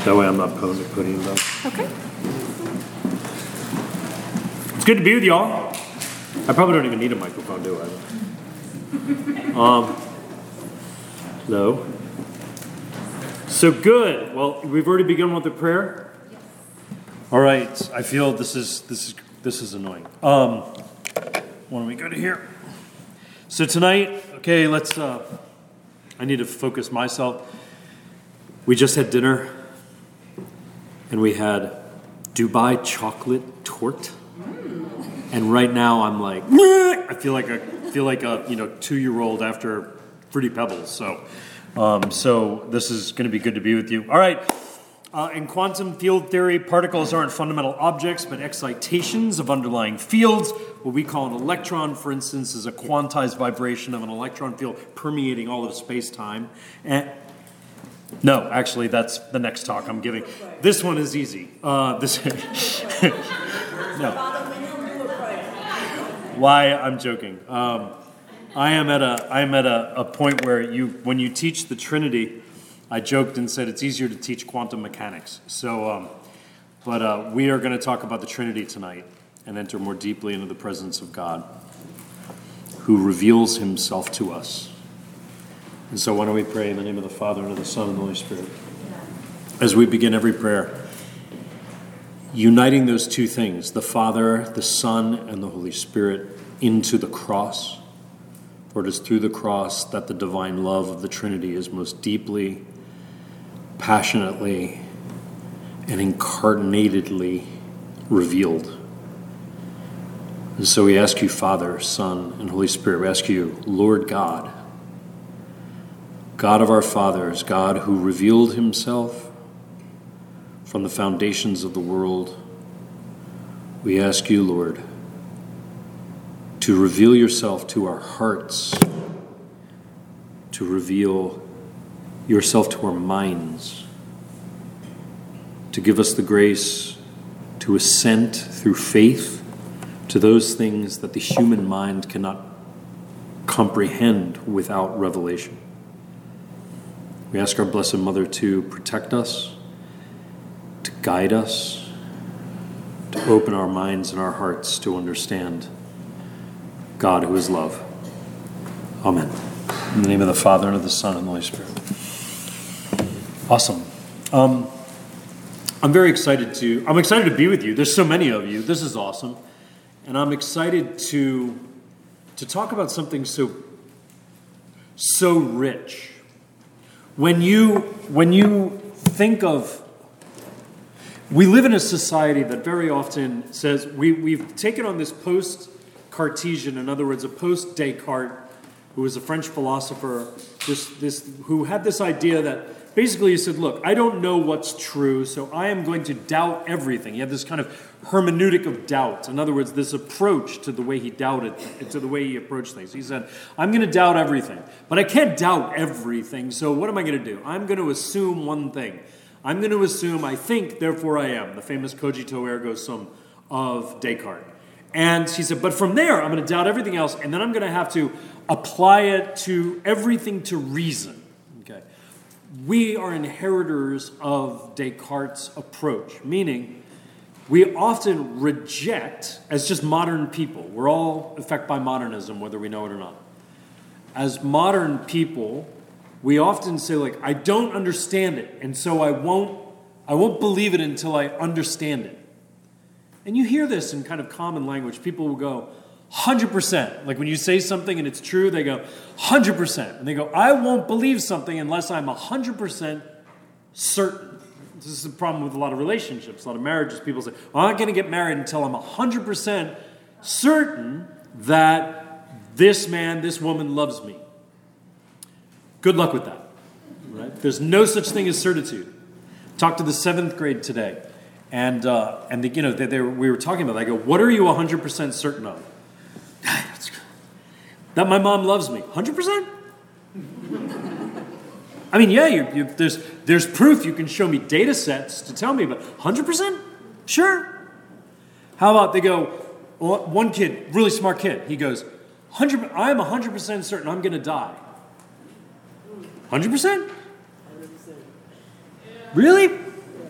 That way I'm not putting them. Okay. It's good to be with y'all. I probably don't even need a microphone, do I? Hello. So good. Well, we've already begun with the prayer. All right. I feel this is annoying. Why don't we go to here? So tonight, okay, let's. I need to focus myself. We just had dinner, and we had Dubai chocolate torte. And right now I'm like, I feel like a 2-year-old after Fruity Pebbles. So this is going to be good to be with you. All right. In quantum field theory, particles aren't fundamental objects, but excitations of underlying fields. What we call an electron, for instance, is a quantized vibration of an electron field permeating all of space-time. No, actually, that's the next talk I'm giving. This one is easy. No. Why? I'm joking. I am at a point where when you teach the Trinity, I joked and said it's easier to teach quantum mechanics. So, but we are going to talk about the Trinity tonight and enter more deeply into the presence of God, who reveals himself to us. And so why don't we pray in the name of the Father, and of the Son, and the Holy Spirit. As we begin every prayer, uniting those two things, the Father, the Son, and the Holy Spirit, into the cross. For it is through the cross that the divine love of the Trinity is most deeply, passionately, and incarnatedly revealed. And so we ask you, Father, Son, and Holy Spirit, we ask you, Lord God, God of our fathers, God who revealed himself from the foundations of the world, we ask you, Lord, to reveal yourself to our hearts, to reveal yourself to our minds, to give us the grace to assent through faith to those things that the human mind cannot comprehend without revelation. We ask our Blessed Mother to protect us, to guide us, to open our minds and our hearts to understand God who is love. Amen. In the name of the Father, and of the Son, and the Holy Spirit. Awesome. I'm excited to be with you. There's so many of you. This is awesome. And I'm excited to talk about something so rich. When you think of, we live in a society that very often says, we've taken on this post-Cartesian, in other words, a post-Descartes, who was a French philosopher, who had this idea that basically he said, look, I don't know what's true, so I am going to doubt everything. He had this kind of hermeneutic of doubt. In other words, this approach to the way he doubted, to the way he approached things. He said, I'm going to doubt everything, but I can't doubt everything, so what am I going to do? I'm going to assume one thing. I'm going to assume I think, therefore I am, the famous cogito ergo sum of Descartes. And he said, but from there, I'm going to doubt everything else, and then I'm going to have to apply it to everything to reason. Okay. We are inheritors of Descartes' approach, meaning we often reject, as just modern people, we're all affected by modernism, whether we know it or not. As modern people, we often say, like, I don't understand it, and so I won't believe it until I understand it. And you hear this in kind of common language. People will go, 100%. Like when you say something and it's true, they go, 100%. And they go, I won't believe something unless I'm 100% certain. This is the problem with a lot of relationships, a lot of marriages. People say, I'm not going to get married until I'm 100% certain that this man, this woman loves me. Good luck with that. Right? There's no such thing as certitude. Talked to the 7th grade today. And we were talking about it. I go, what are you 100% certain of? That my mom loves me. 100%? I mean, yeah, there's proof. You can show me data sets to tell me, but 100%? Sure. How about they go, one kid, really smart kid, he goes, I'm 100% certain I'm going to die. 100%? 100%. Really?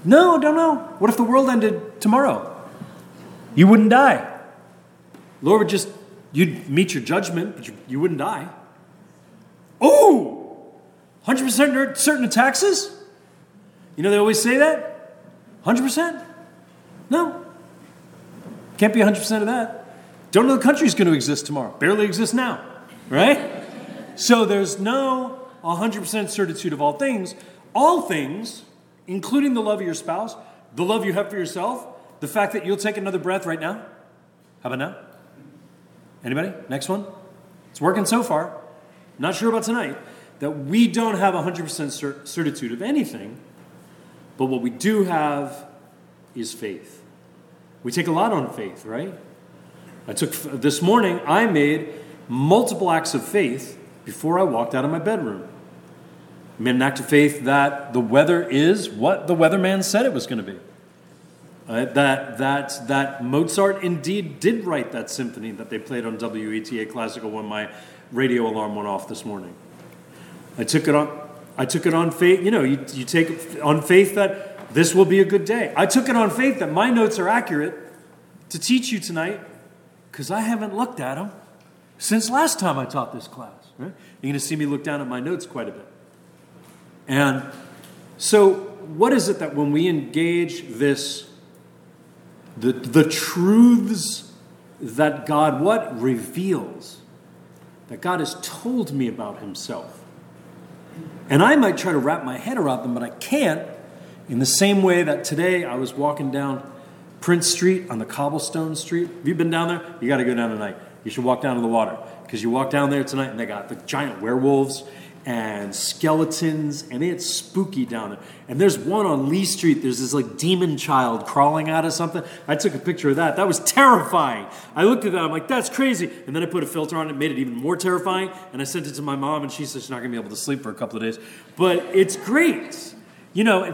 No, don't know. What if the world ended tomorrow? You wouldn't die. Lord would just, you'd meet your judgment, but you wouldn't die. Oh, 100% certain of taxes? You know they always say that? 100%? No. Can't be 100% of that. Don't know the country's going to exist tomorrow. Barely exists now, right? So there's no 100% certitude of all things. All things, including the love of your spouse, the love you have for yourself, the fact that you'll take another breath right now. How about now? Anybody? Next one? It's working so far. Not sure about tonight. That we don't have 100% certitude of anything, but what we do have is faith. We take a lot on faith, right? This morning, I made multiple acts of faith before I walked out of my bedroom. I made an act of faith that the weather is what the weatherman said it was going to be. That Mozart indeed did write that symphony that they played on WETA Classical when my radio alarm went off this morning. I took it on faith. You know, you take it on faith that this will be a good day. I took it on faith that my notes are accurate to teach you tonight because I haven't looked at them since last time I taught this class. Right? You're going to see me look down at my notes quite a bit. And so what is it that when we engage this, the truths that God reveals, that God has told me about himself. And I might try to wrap my head around them, but I can't, in the same way that today I was walking down Prince Street on the cobblestone street. Have you been down there? You got to go down tonight. You should walk down to the water, because you walk down there tonight and they got the giant werewolves and skeletons, and it's spooky down there. And there's one on Lee Street, there's this like demon child crawling out of something. I took a picture of that. That was terrifying. I looked at that, I'm like, that's crazy. And then I put a filter on it, made it even more terrifying, and I sent it to my mom, and she said she's not going to be able to sleep for a couple of days. But it's great. You know,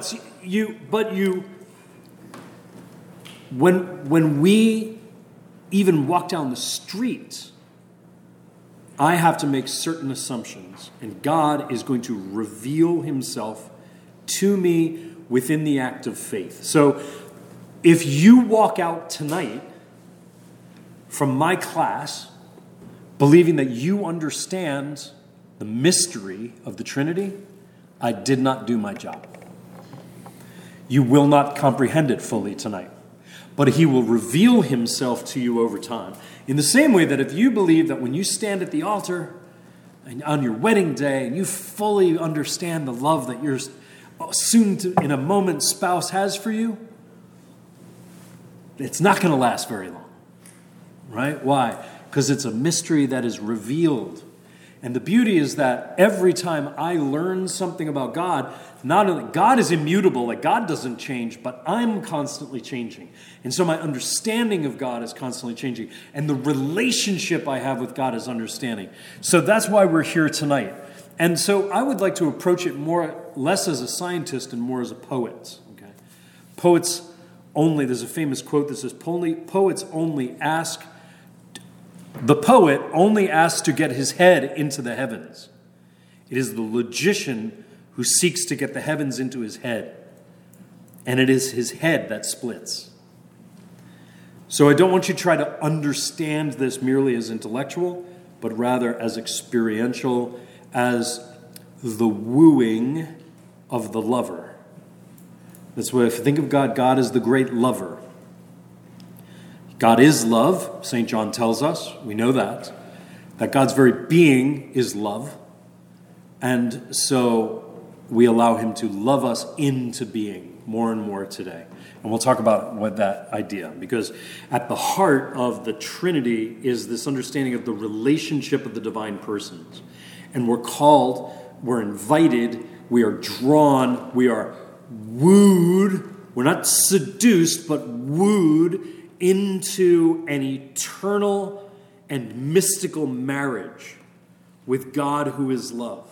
when we even walk down the street, I have to make certain assumptions, and God is going to reveal himself to me within the act of faith. So if you walk out tonight from my class believing that you understand the mystery of the Trinity, I did not do my job. You will not comprehend it fully tonight, but he will reveal himself to you over time. In the same way that if you believe that when you stand at the altar and on your wedding day and you fully understand the love that your soon to, in a moment, spouse has for you, it's not going to last very long, right? Why? Because it's a mystery that is revealed. And the beauty is that every time I learn something about God, not only God is immutable, like God doesn't change, but I'm constantly changing. And so my understanding of God is constantly changing. And the relationship I have with God is understanding. So that's why we're here tonight. And so I would like to approach it less as a scientist and more as a poet. Okay? Poets only, there's a famous quote that says, the poet only asks to get his head into the heavens. It is the logician who seeks to get the heavens into his head. And it is his head that splits. So I don't want you to try to understand this merely as intellectual, but rather as experiential, as the wooing of the lover. That's why if you think of God, God is the great lover. God is love, St. John tells us. We know that God's very being is love. And so we allow him to love us into being more and more today. And we'll talk about what that idea, because at the heart of the Trinity is this understanding of the relationship of the divine persons. And we're called, we're invited, we are drawn, we are wooed. We're not seduced, but wooed into an eternal and mystical marriage with God who is love.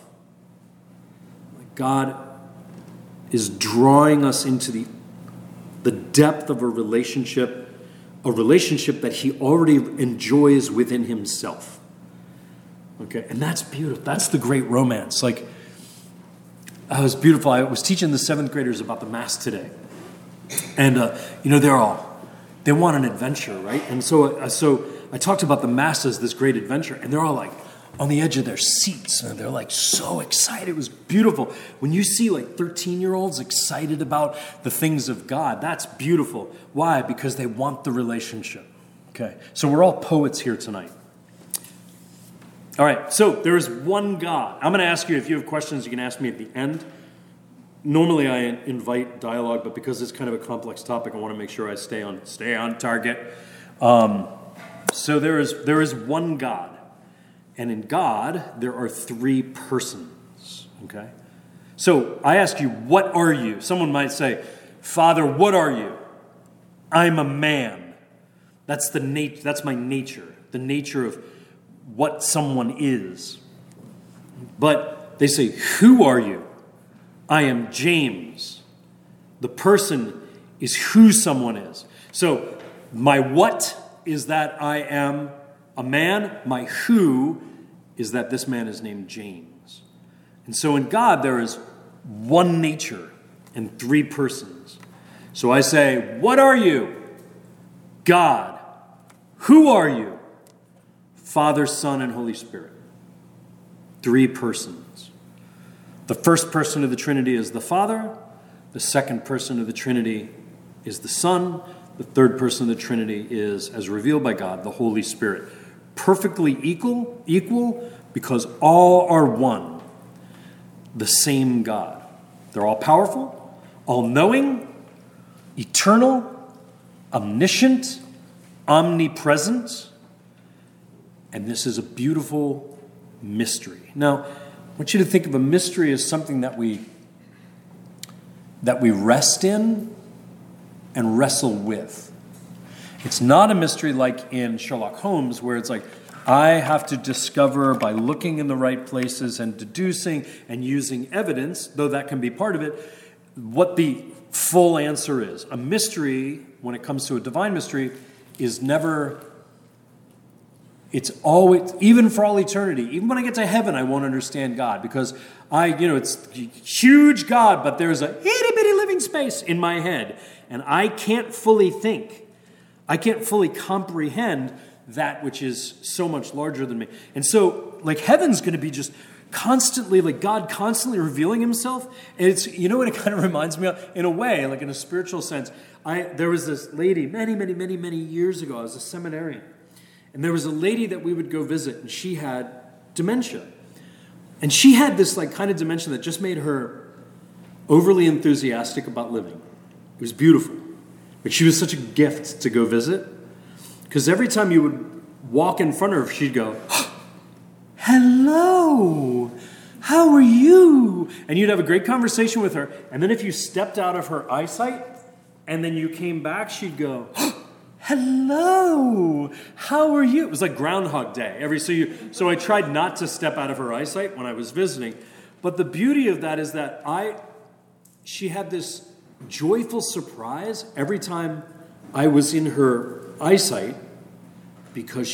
God is drawing us into the depth of a relationship that he already enjoys within himself. Okay, and that's beautiful. That's the great romance. Like, it was beautiful. I was teaching the 7th graders about the Mass today. And, they want an adventure, right? And so I talked about the masses, this great adventure, and they're all like on the edge of their seats, and they're like so excited. It was beautiful. When you see like 13-year-olds excited about the things of God, that's beautiful. Why? Because they want the relationship. Okay, so we're all poets here tonight. All right, so there is one God. I'm going to ask you, if you have questions, you can ask me at the end. Normally I invite dialogue, but because it's kind of a complex topic, I want to make sure I stay on target. So there is one God. And in God, there are three persons, okay? So I ask you, what are you? Someone might say, Father, what are you? I'm a man. That's my nature, the nature of what someone is. But they say, who are you? I am James. The person is who someone is. So my what is that I am a man. My who is that this man is named James. And so in God, there is one nature and three persons. So I say, what are you? God. Who are you? Father, Son, and Holy Spirit. Three persons. The first person of the Trinity is the Father. The second person of the Trinity is the Son. The third person of the Trinity is, as revealed by God, the Holy Spirit. Perfectly equal because all are one. The same God. They're all powerful, all-knowing, eternal, omniscient, omnipresent. And this is a beautiful mystery. Now, I want you to think of a mystery as something that we rest in and wrestle with. It's not a mystery like in Sherlock Holmes, where it's like, I have to discover by looking in the right places and deducing and using evidence, though that can be part of it, what the full answer is. A mystery, when it comes to a divine mystery, is never... It's always, even for all eternity, even when I get to heaven, I won't understand God because it's huge God, but there's a itty bitty living space in my head. And I can't fully think. I can't fully comprehend that which is so much larger than me. And so, like, heaven's going to be just constantly, like, God constantly revealing himself. And it's, what it kind of reminds me of, in a way, like in a spiritual sense. There was this lady many years ago. I was a seminarian. And there was a lady that we would go visit, and she had dementia. And she had this like kind of dementia that just made her overly enthusiastic about living. It was beautiful. But she was such a gift to go visit. Because every time you would walk in front of her, she'd go, hello, how are you? And you'd have a great conversation with her. And then if you stepped out of her eyesight, and then you came back, she'd go, hello, how are you? It was like Groundhog Day. So I tried not to step out of her eyesight when I was visiting. But the beauty of that is that she had this joyful surprise every time I was in her eyesight, because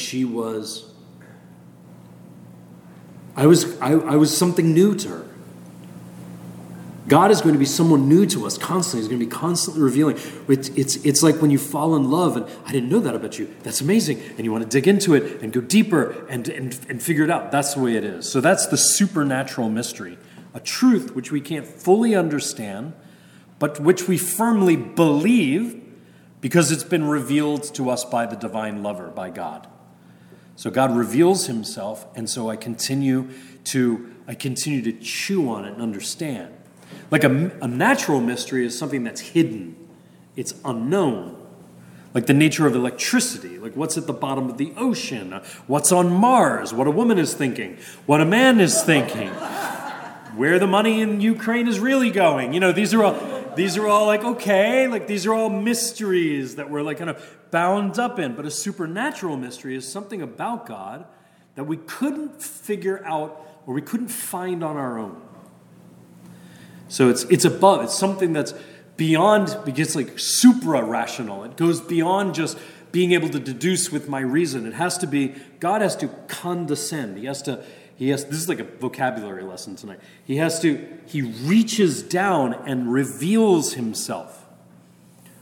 I was something new to her. God is going to be someone new to us constantly. He's going to be constantly revealing. It's like when you fall in love, and I didn't know that about you. That's amazing. And you want to dig into it and go deeper and figure it out. That's the way it is. So that's the supernatural mystery. A truth which we can't fully understand, but which we firmly believe because it's been revealed to us by the divine lover, by God. So God reveals himself, and so I continue to chew on it and understand. Like a natural mystery is something that's hidden. It's unknown. Like the nature of electricity. Like what's at the bottom of the ocean. What's on Mars. What a woman is thinking. What a man is thinking. Where the money in Ukraine is really going. These are all like, okay. Like these are all mysteries that we're like kind of bound up in. But a supernatural mystery is something about God that we couldn't figure out or we couldn't find on our own. So it's above. It's something that's beyond, because like supra-rational. It goes beyond just being able to deduce with my reason. It has to be, God has to condescend. He has, this is like a vocabulary lesson tonight. He reaches down and reveals himself.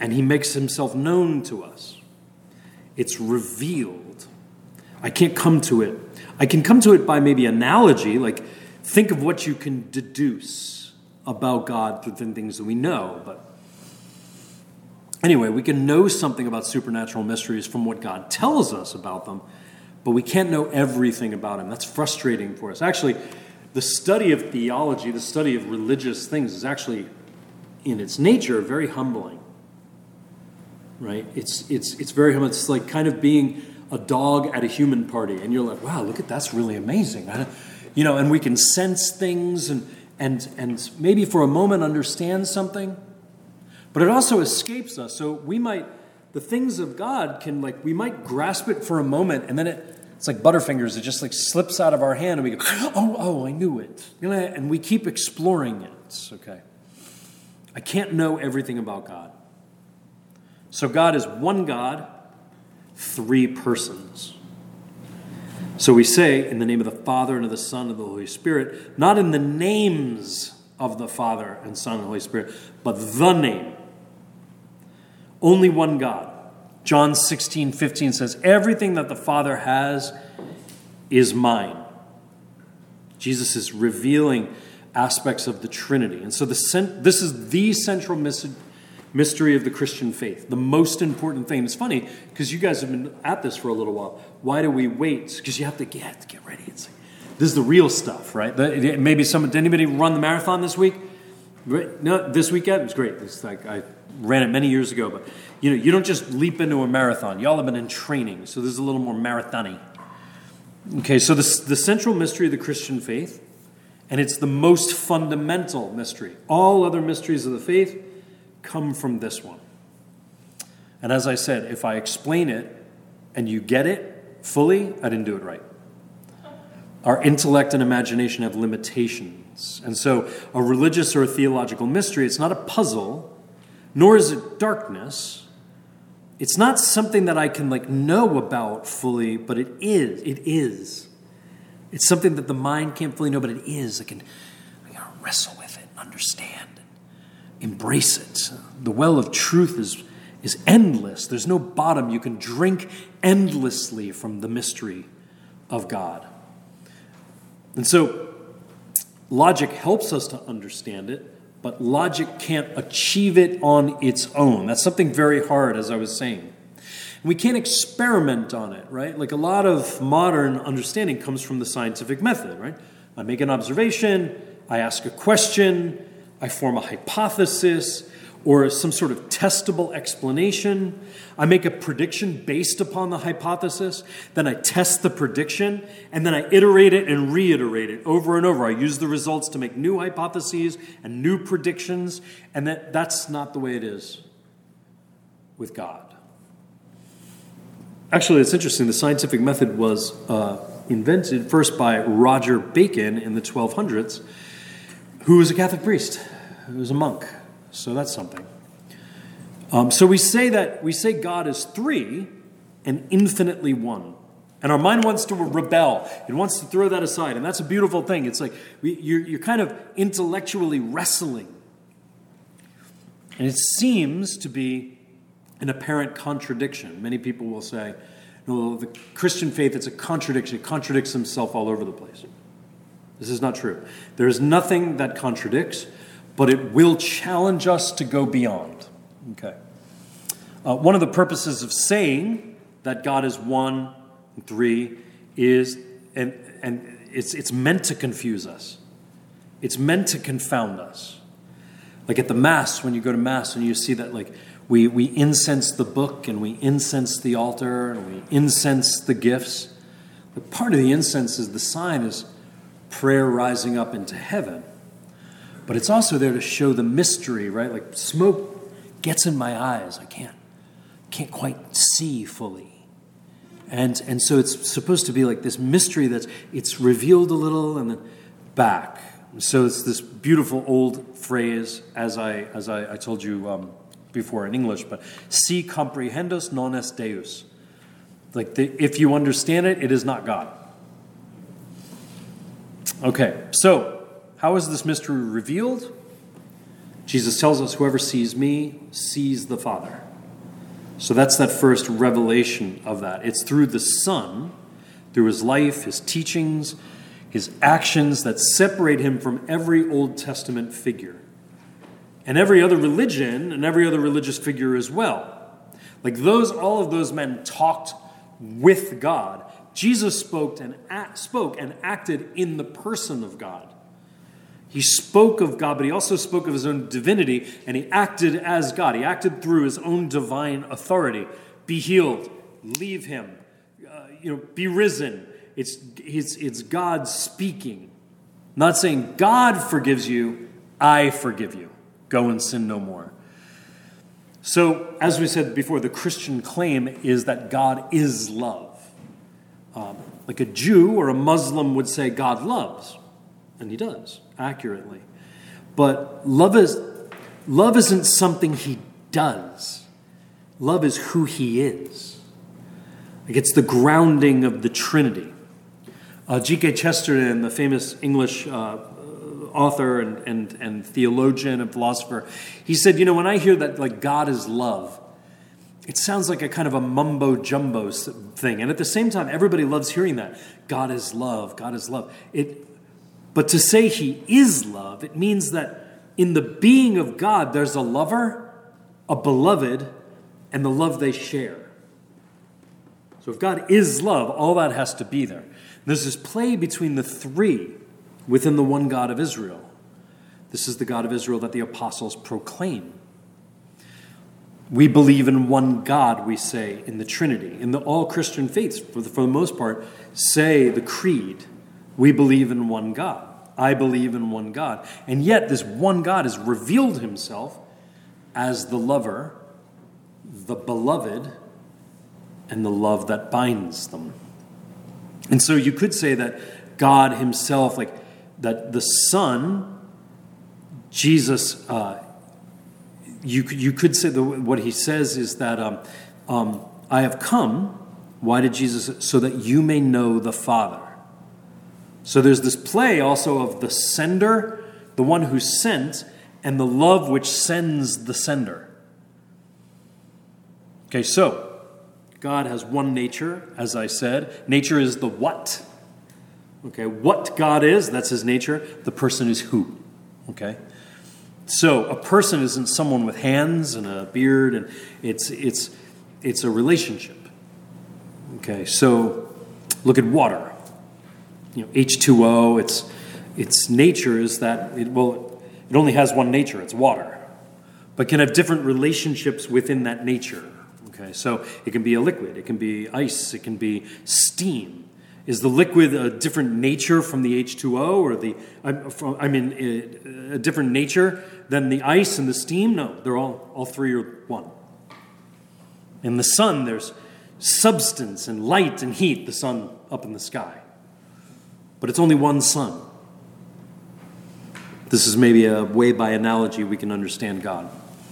and he makes himself known to us. It's revealed. I can't come to it. I can come to it by maybe analogy, like think of what you can deduce about God through the things that we know. But anyway, we can know something about supernatural mysteries from what God tells us about them, but we can't know everything about him. That's frustrating for us. Actually, the study of theology, the study of religious things is actually, in its nature, very humbling. Right? It's very humbling. It's like kind of being a dog at a human party, and you're like, wow, look at that's really amazing. And we can sense things and maybe for a moment understand something, but it also escapes us. So the things of God we might grasp it for a moment, and then it's like Butterfingers. It just like slips out of our hand, and we go, oh, I knew it. And we keep exploring it. Okay. I can't know everything about God. So God is one God, three persons. So we say, in the name of the Father, and of the Son, and of the Holy Spirit, not in the names of the Father, and Son, and Holy Spirit, but the name. Only one God. John 16:15 says, everything that the Father has is mine. Jesus is revealing aspects of the Trinity. And so this is the central mystery of the Christian faith, the most important thing. It's funny, because you guys have been at this for a little while. Why do we wait? Because you have to get ready. It's like, this is the real stuff, right? Did anybody run the marathon this week? No, this weekend? It was great. It's like I ran it many years ago, but you don't just leap into a marathon. Y'all have been in training, so this is a little more marathon-y. Okay, so the central mystery of the Christian faith, and it's the most fundamental mystery. All other mysteries of the faith come from this one. And as I said, if I explain it and you get it fully, I didn't do it right. Our intellect and imagination have limitations. And so a religious or a theological mystery, it's not a puzzle, nor is it darkness. It's not something that I can know about fully, but it is. It is. It's something that the mind can't fully know, but it is. I gotta wrestle with it and understand and embrace it. The well of truth is endless. There's no bottom. You can drink endlessly from the mystery of God. And so logic helps us to understand it, but logic can't achieve it on its own. That's something very hard, as I was saying. And we can't experiment on it, right? Like a lot of modern understanding comes from the scientific method, right? I make an observation, I ask a question, I form a hypothesis or some sort of testable explanation. I make a prediction based upon the hypothesis. Then I test the prediction, and then I iterate it and reiterate it over and over. I use the results to make new hypotheses and new predictions, and that's not the way it is with God. Actually, it's interesting. The scientific method was invented first by Roger Bacon in the 1200s, who was a Catholic priest, who was a monk. So that's something. So we say God is three and infinitely one. And our mind wants to rebel. It wants to throw that aside. And that's a beautiful thing. It's like you're kind of intellectually wrestling. And it seems to be an apparent contradiction. Many people will say, no, the Christian faith, it's a contradiction. It contradicts himself all over the place. This is not true. There is nothing that contradicts, but it will challenge us to go beyond. Okay. One of the purposes of saying that God is one and three is, and it's meant to confuse us. It's meant to confound us. Like at the Mass, when you go to Mass and you see that we incense the book and we incense the altar and we incense the gifts. But part of the incense is the sign is prayer rising up into heaven. But it's also there to show the mystery, right? Like smoke gets in my eyes. I can't quite see fully. And so it's supposed to be like this mystery it's revealed a little and then back. So it's this beautiful old phrase, as I told you before in English, but si comprehendos non est Deus. If you understand it, it is not God. Okay, so how is this mystery revealed? Jesus tells us, whoever sees me sees the Father. So that's that first revelation of that. It's through the Son, through his life, his teachings, his actions that separate him from every Old Testament figure. And every other religion and every other religious figure as well. Like all of those men talked with God. Jesus spoke and acted in the person of God. He spoke of God, but he also spoke of his own divinity, and he acted as God. He acted through his own divine authority. Be healed, leave him, be risen. It's God speaking, not saying God forgives you, I forgive you. Go and sin no more. So, as we said before, the Christian claim is that God is love. Like a Jew or a Muslim would say God loves, and he does, accurately. But love isn't something he does. Love is who he is. Like it's the grounding of the Trinity. G.K. Chesterton, the famous English author and theologian and philosopher, he said, when I hear that like God is love, it sounds like a kind of a mumbo-jumbo thing. And at the same time, everybody loves hearing that. God is love, God is love. But to say he is love, it means that in the being of God, there's a lover, a beloved, and the love they share. So if God is love, all that has to be there. There's this play between the three within the one God of Israel. This is the God of Israel that the apostles proclaim. We believe in one God, we say, in the Trinity. In all Christian faiths, for the most part, say the creed. We believe in one God. I believe in one God. And yet this one God has revealed himself as the lover, the beloved, and the love that binds them. And so you could say that God himself, like that the Son, Jesus, you could say what he says is that I have come. Why did Jesus? So that you may know the Father. So there's this play also of the sender, the one who sent, and the love which sends the sender. Okay, so God has one nature, as I said. Nature is the what. Okay, what God is, that's his nature. The person is who. Okay? So a person isn't someone with hands and a beard, and it's a relationship. Okay, so look at water. H2O, its nature is that it only has one nature, it's water, but can have different relationships within that nature. Okay, so it can be a liquid, it can be ice, it can be steam. Is the liquid a different nature from the H2O, or a different nature than the ice and the steam? No, they're all three are one. In the sun, there's substance and light and heat, the sun up in the sky. But it's only one sun. This is maybe a way by analogy we can understand God.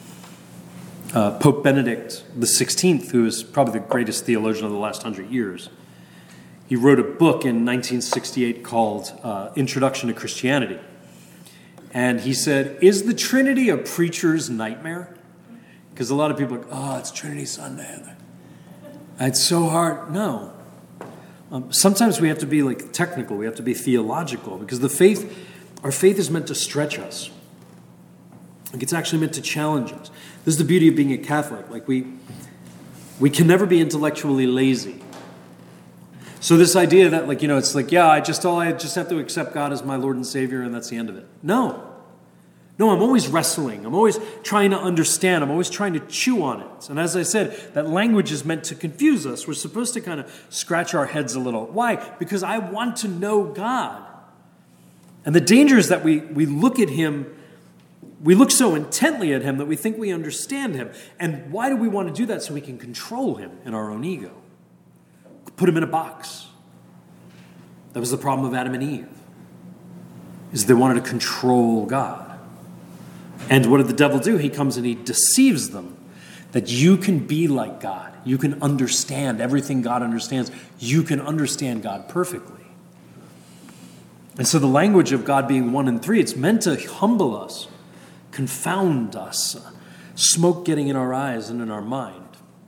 Pope Benedict XVI, who is probably the greatest theologian of the last 100 years, he wrote a book in 1968 called Introduction to Christianity. And he said, is the Trinity a preacher's nightmare? Because a lot of people are like, it's Trinity Sunday. It's so hard. No. Sometimes we have to be like technical. We have to be theological. Because our faith is meant to stretch us. Like it's actually meant to challenge us. This is the beauty of being a Catholic. Like we can never be intellectually lazy. So this idea that it's like, I just have to accept God as my Lord and Savior and that's the end of it. No, I'm always wrestling. I'm always trying to understand. I'm always trying to chew on it. And as I said, that language is meant to confuse us. We're supposed to kind of scratch our heads a little. Why? Because I want to know God. And the danger is that we look at him, we look so intently at him that we think we understand him. And why do we want to do that? So we can control him in our own ego. Put him in a box. That was the problem of Adam and Eve, is they wanted to control God. And what did the devil do? He comes and he deceives them that you can be like God. You can understand everything God understands. You can understand God perfectly. And so the language of God being one and three, it's meant to humble us, confound us, smoke getting in our eyes and in our mind.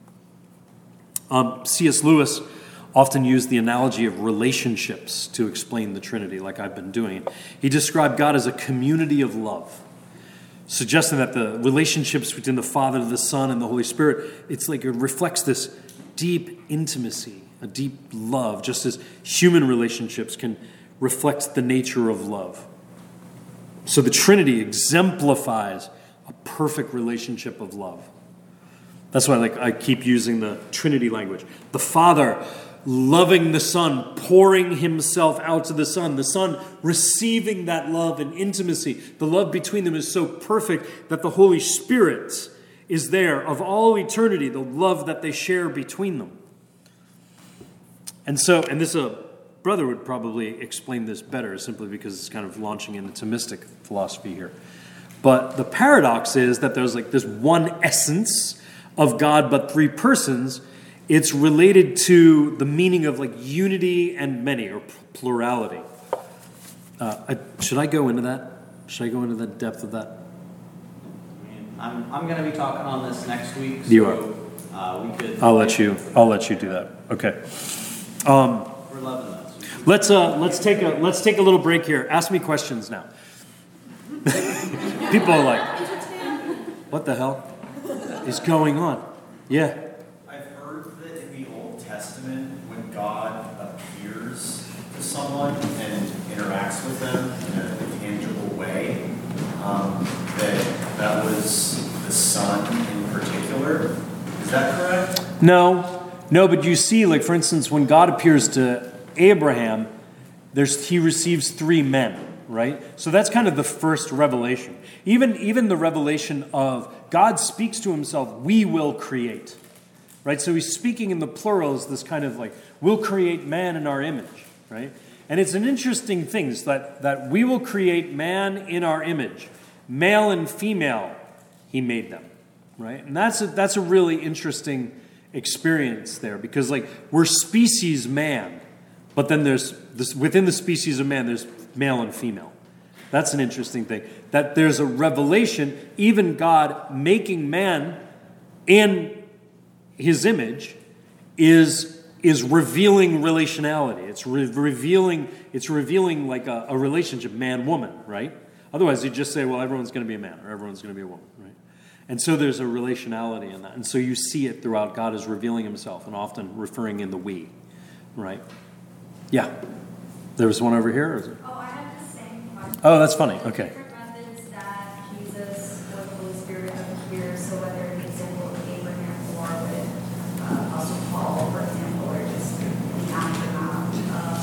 C.S. Lewis often used the analogy of relationships to explain the Trinity, like I've been doing. He described God as a community of love, suggesting that the relationships between the Father, the Son, and the Holy Spirit, it's like it reflects this deep intimacy, a deep love, just as human relationships can reflect the nature of love. So the Trinity exemplifies a perfect relationship of love. That's why I keep using the Trinity language. The Father loving the Son, pouring himself out to the Son receiving that love and intimacy. The love between them is so perfect that the Holy Spirit is there of all eternity, the love that they share between them. And this brother would probably explain this better simply because it's kind of launching into Thomistic philosophy here. But the paradox is that there's like this one essence of God, but three persons. It's related to the meaning of like unity and many, or plurality. Should I go into that? Should I go into the depth of that? I'm going to be talking on this next week. So, you are. We could. I'll let you do that. Okay. We're loving this. Let's take a little break here. Ask me questions now. People are like, what the hell is going on? Yeah. I've heard that in the Old Testament, when God appears to someone and interacts with them in a tangible way, that was the Son in particular. Is that correct? No, but you see, like for instance, when God appears to Abraham, he receives three men. Right? So that's kind of the first revelation. Even the revelation of God speaks to himself, we will create. Right? So he's speaking in the plural as this kind of like, we'll create man in our image. Right? And it's an interesting thing is that we will create man in our image. Male and female, he made them. Right? And that's a really interesting experience there because like we're species man, but then there's this within the species of man, there's male and female. That's an interesting thing. That there's a revelation, even God making man in his image is revealing relationality. It's revealing like a relationship, man-woman, right? Otherwise, you just say, well, everyone's going to be a man or everyone's going to be a woman, right? And so there's a relationality in that. And so you see it throughout. God is revealing himself and often referring in the we, right? Yeah. There was one over here? Or is it? Oh, I have the same question. Oh, that's funny. Okay. Different methods that Jesus or the Holy Spirit appears, so whether an example of Abraham or with Apostle Paul, for example, or just the aftermath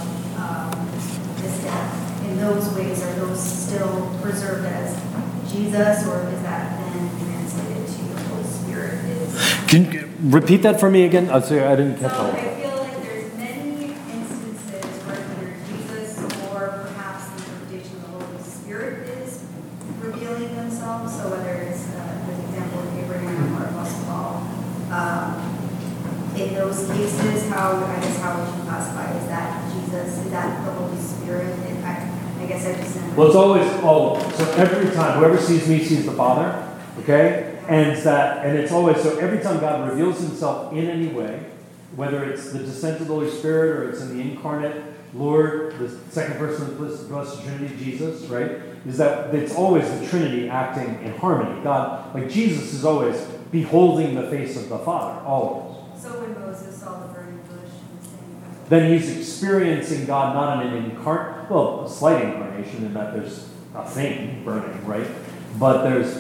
of his death. In those ways, are those still preserved as Jesus, or is that then translated to the Holy Spirit? Can you repeat that for me again? I'm sorry, I didn't catch all of it. I feel like there's many instances where either Jesus or perhaps the interpretation of the Holy Spirit is revealing themselves. So whether it's the example of Abraham or Apostle Paul, in those cases, how would you classify? Is that Jesus? Is that the Holy Spirit? And I guess I just. Well, it's always all. So every time, whoever sees me sees the Father. Okay. And it's always, so every time God reveals himself in any way, whether it's the descent of the Holy Spirit or it's in the incarnate Lord, the second person of the Blessed Trinity, Jesus, right? Is that it's always the Trinity acting in harmony. God, like Jesus is always beholding the face of the Father, always. So when Moses saw the burning bush and saying, Then he's experiencing God not in a slight incarnation in that there's a thing burning, right? It's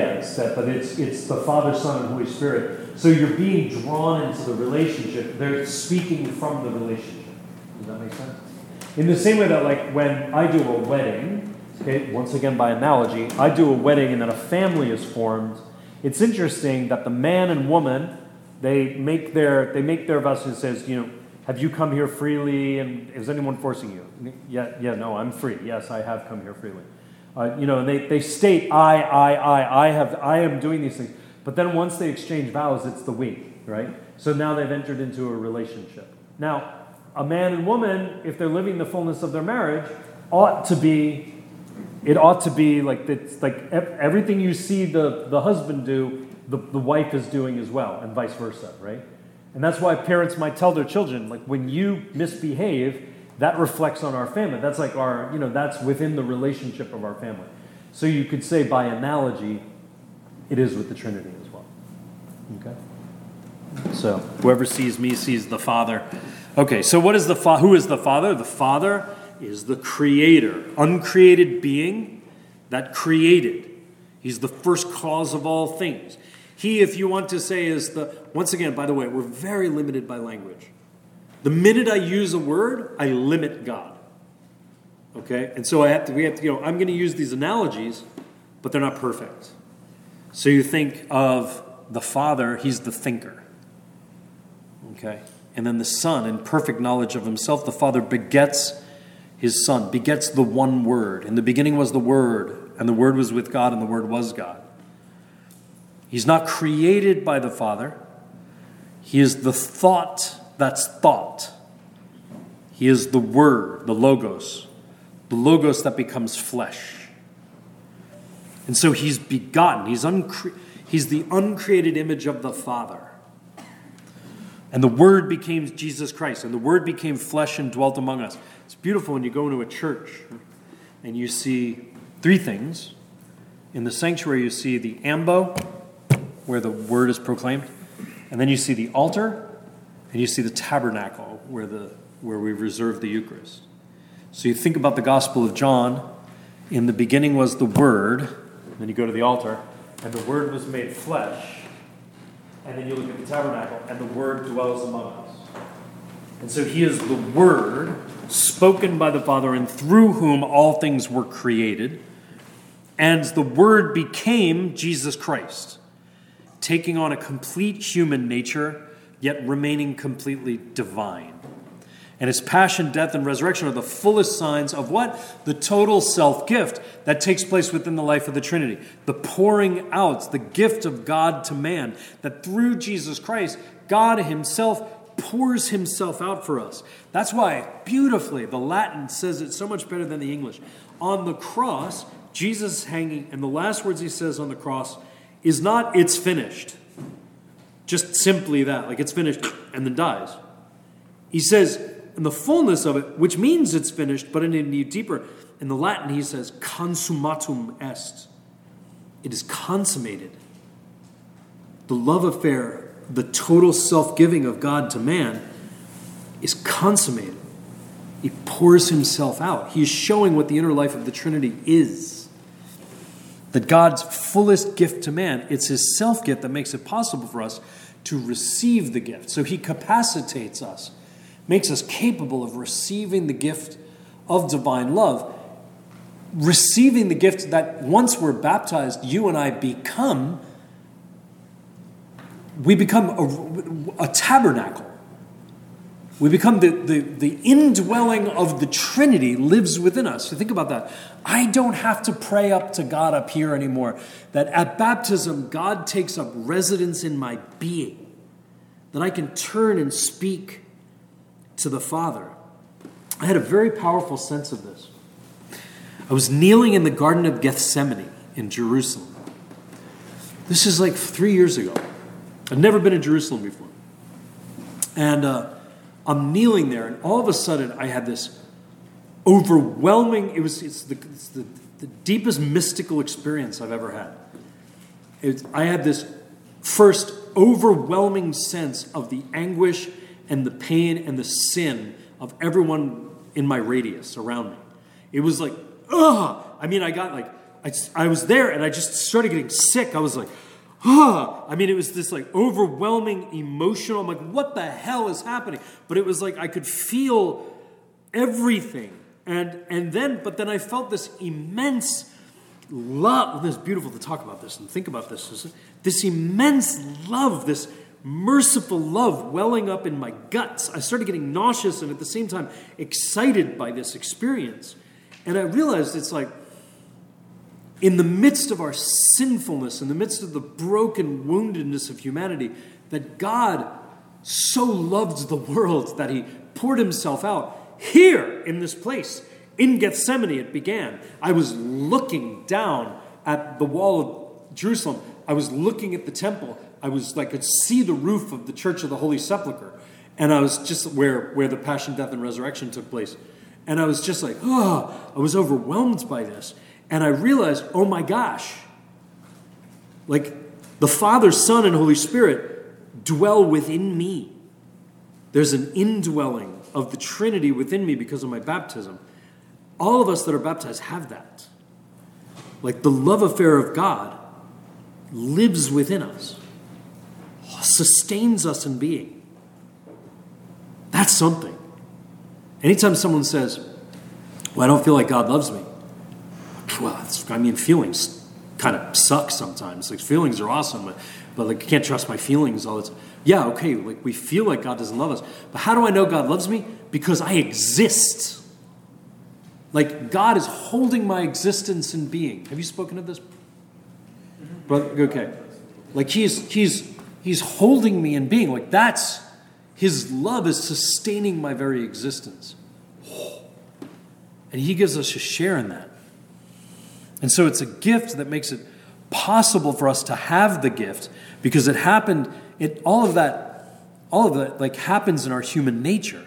the Father, Son, and Holy Spirit. So you're being drawn into the relationship. They're speaking from the relationship. Does that make sense? In the same way that, like, when I do a wedding, okay, once again by analogy, I do a wedding and then a family is formed. It's interesting that the man and woman, they make their vows and says, have you come here freely, and is anyone forcing you? Yeah, no, I'm free. Yes, I have come here freely. And they state, I am doing these things. But then once they exchange vows, it's the we, right? So now they've entered into a relationship. Now, a man and woman, if they're living the fullness of their marriage, ought to be It ought to be like it's like everything you see the husband do, the wife is doing as well, and vice versa, right? And that's why parents might tell their children, like, when you misbehave, that reflects on our family. That's like our, that's within the relationship of our family. So you could say by analogy, it is with the Trinity as well. Okay? So whoever sees me sees the Father. Okay, so what is who is the Father? The Father is the creator, uncreated being that created. He's the first cause of all things. He, if you want to say, is once again, by the way, we're very limited by language. The minute I use a word, I limit God. Okay? And so I'm going to use these analogies, but they're not perfect. So you think of the Father, he's the thinker. Okay? And then the Son, in perfect knowledge of himself, the Father begets his Son, begets the one Word. In the beginning was the Word, and the Word was with God, and the Word was God. He's not created by the Father. He is the thought that's thought. He is the Word, the Logos that becomes flesh. And so he's begotten. He's the uncreated image of the Father. And the Word became Jesus Christ, and the Word became flesh and dwelt among us. It's beautiful when you go into a church and you see three things. In the sanctuary, you see the ambo, where the Word is proclaimed, and then you see the altar, and you see the tabernacle, where we reserve the Eucharist. So you think about the Gospel of John. In the beginning was the Word. Then you go to the altar, and the Word was made flesh. And then you look at the tabernacle, and the Word dwells among us. And so he is the Word spoken by the Father, and through whom all things were created. And the Word became Jesus Christ, taking on a complete human nature, yet remaining completely divine. And his passion, death, and resurrection are the fullest signs of what? The total self-gift that takes place within the life of the Trinity. The pouring out, the gift of God to man, that through Jesus Christ, God himself pours himself out for us. That's why, beautifully, the Latin says it so much better than the English. On the cross, Jesus hanging, and the last words he says on the cross is not, "It's finished." Just simply that, like it's finished, and then dies. He says, in the fullness of it, which means it's finished, but in a deeper, in the Latin he says, "Consummatum est." It is consummated. The love affair, the total self-giving of God to man is consummated. He pours himself out. He is showing what the inner life of the Trinity is. That God's fullest gift to man, it's his self-gift that makes it possible for us to receive the gift. So he capacitates us, makes us capable of receiving the gift of divine love, receiving the gift that once we're baptized, you and I become. We become a tabernacle. We become the indwelling of the Trinity lives within us. So think about that. I don't have to pray up to God up here anymore. That at baptism, God takes up residence in my being. That I can turn and speak to the Father. I had a very powerful sense of this. I was kneeling in the Garden of Gethsemane in Jerusalem. This is like 3 years ago. I'd never been in Jerusalem before. And I'm kneeling there, and all of a sudden I had this overwhelming, it's the deepest mystical experience I've ever had. I had this first overwhelming sense of the anguish and the pain and the sin of everyone in my radius around me. It was like, ugh! I mean, I got like, I was there and I just started getting sick. I was like, ugh! I mean, it was this like overwhelming emotional, I'm like, what the hell is happening? But it was like I could feel everything. But then I felt this immense love. It's beautiful to talk about this and think about this. This immense love, this merciful love welling up in my guts. I started getting nauseous and at the same time excited by this experience. And I realized it's like, in the midst of our sinfulness, in the midst of the broken woundedness of humanity, that God so loved the world that he poured himself out here in this place, In Gethsemane it began. I was looking down at the wall of Jerusalem. I was looking at the temple. I could see the roof of the Church of the Holy Sepulchre. And I was just where the Passion, Death, and Resurrection took place. And I was just like, I was overwhelmed by this. And I realized, oh my gosh, like the Father, Son, and Holy Spirit dwell within me. There's an indwelling of the Trinity within me because of my baptism. All of us that are baptized have that. Like the love affair of God lives within us, sustains us in being. That's something. Anytime someone says, well, I don't feel like God loves me. Well, feelings kind of suck sometimes. Like, feelings are awesome, but like, I can't trust my feelings all the time. Yeah, okay, like, we feel like God doesn't love us. But how do I know God loves me? Because I exist. Like, God is holding my existence in being. Have you spoken of this? Brother, okay. Like, he's holding me in being. Like, that's, his love is sustaining my very existence. And he gives us a share in that. And so it's a gift that makes it possible for us to have the gift, because it happened, all of that like happens in our human nature.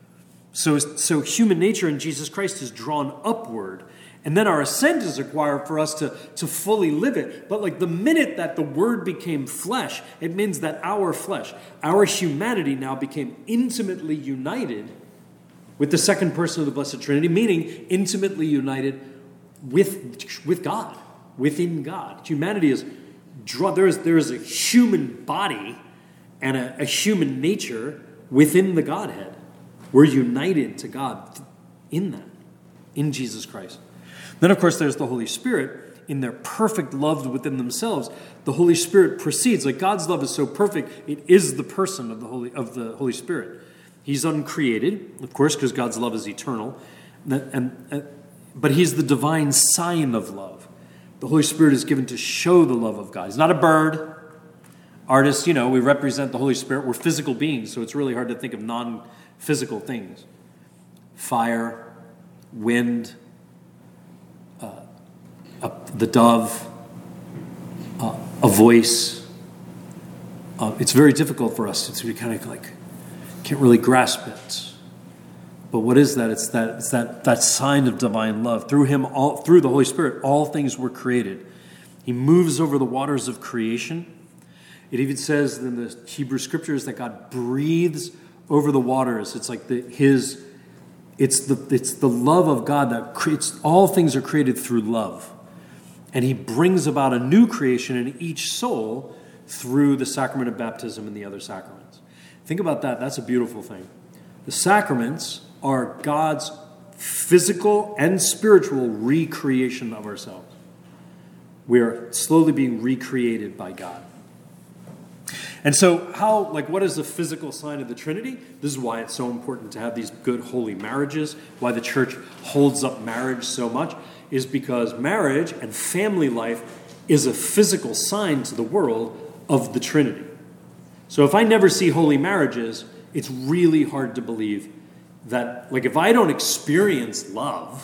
So human nature in Jesus Christ is drawn upward, and then our ascent is required for us to fully live it. But like the minute that the Word became flesh, it means that our flesh, our humanity now became intimately united with the second person of the Blessed Trinity, meaning intimately united with God, within God. Humanity is there is a human body and a human nature within the Godhead. We're united to God in that, in Jesus Christ. Then, of course, there's the Holy Spirit in their perfect love within themselves. The Holy Spirit proceeds. Like, God's love is so perfect, it is the person of the Holy Spirit. He's uncreated, of course, because God's love is eternal. But he's the divine sign of love. The Holy Spirit is given to show the love of God. He's not a bird. Artists, we represent the Holy Spirit. We're physical beings, so it's really hard to think of non-physical things. Fire, wind, the dove, a voice. It's very difficult for us to be kind of like, can't really grasp it. But what is that? It's that sign of divine love. Through him, through the Holy Spirit, all things were created. He moves over the waters of creation. It even says in the Hebrew Scriptures that God breathes over the waters. It's like it's the love of God that creates. All things are created through love, and he brings about a new creation in each soul through the sacrament of baptism and the other sacraments. Think about that. That's a beautiful thing. The sacraments are God's physical and spiritual recreation of ourselves. We are slowly being recreated by God. And so what is the physical sign of the Trinity? This is why it's so important to have these good holy marriages, why the church holds up marriage so much, is because marriage and family life is a physical sign to the world of the Trinity. So if I never see holy marriages, it's really hard to believe that, like, if I don't experience love,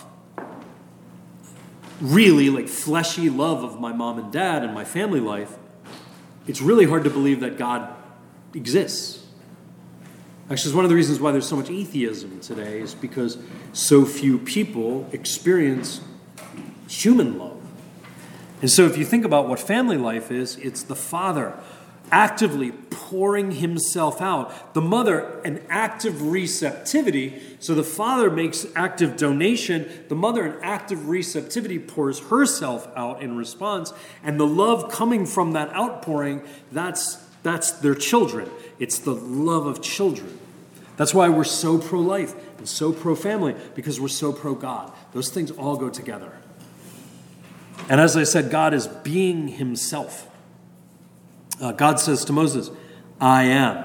really, like, fleshy love of my mom and dad and my family life, it's really hard to believe that God exists. Actually, it's one of the reasons why there's so much atheism today, is because so few people experience human love. And so if you think about what family life is, it's the father actively pouring himself out. The mother, an active receptivity. So the father makes active donation. The mother, an active receptivity, pours herself out in response. And the love coming from that outpouring, that's their children. It's the love of children. That's why we're so pro-life and so pro-family, because we're so pro-God. Those things all go together. And as I said, God is being himself. God says to Moses, I am.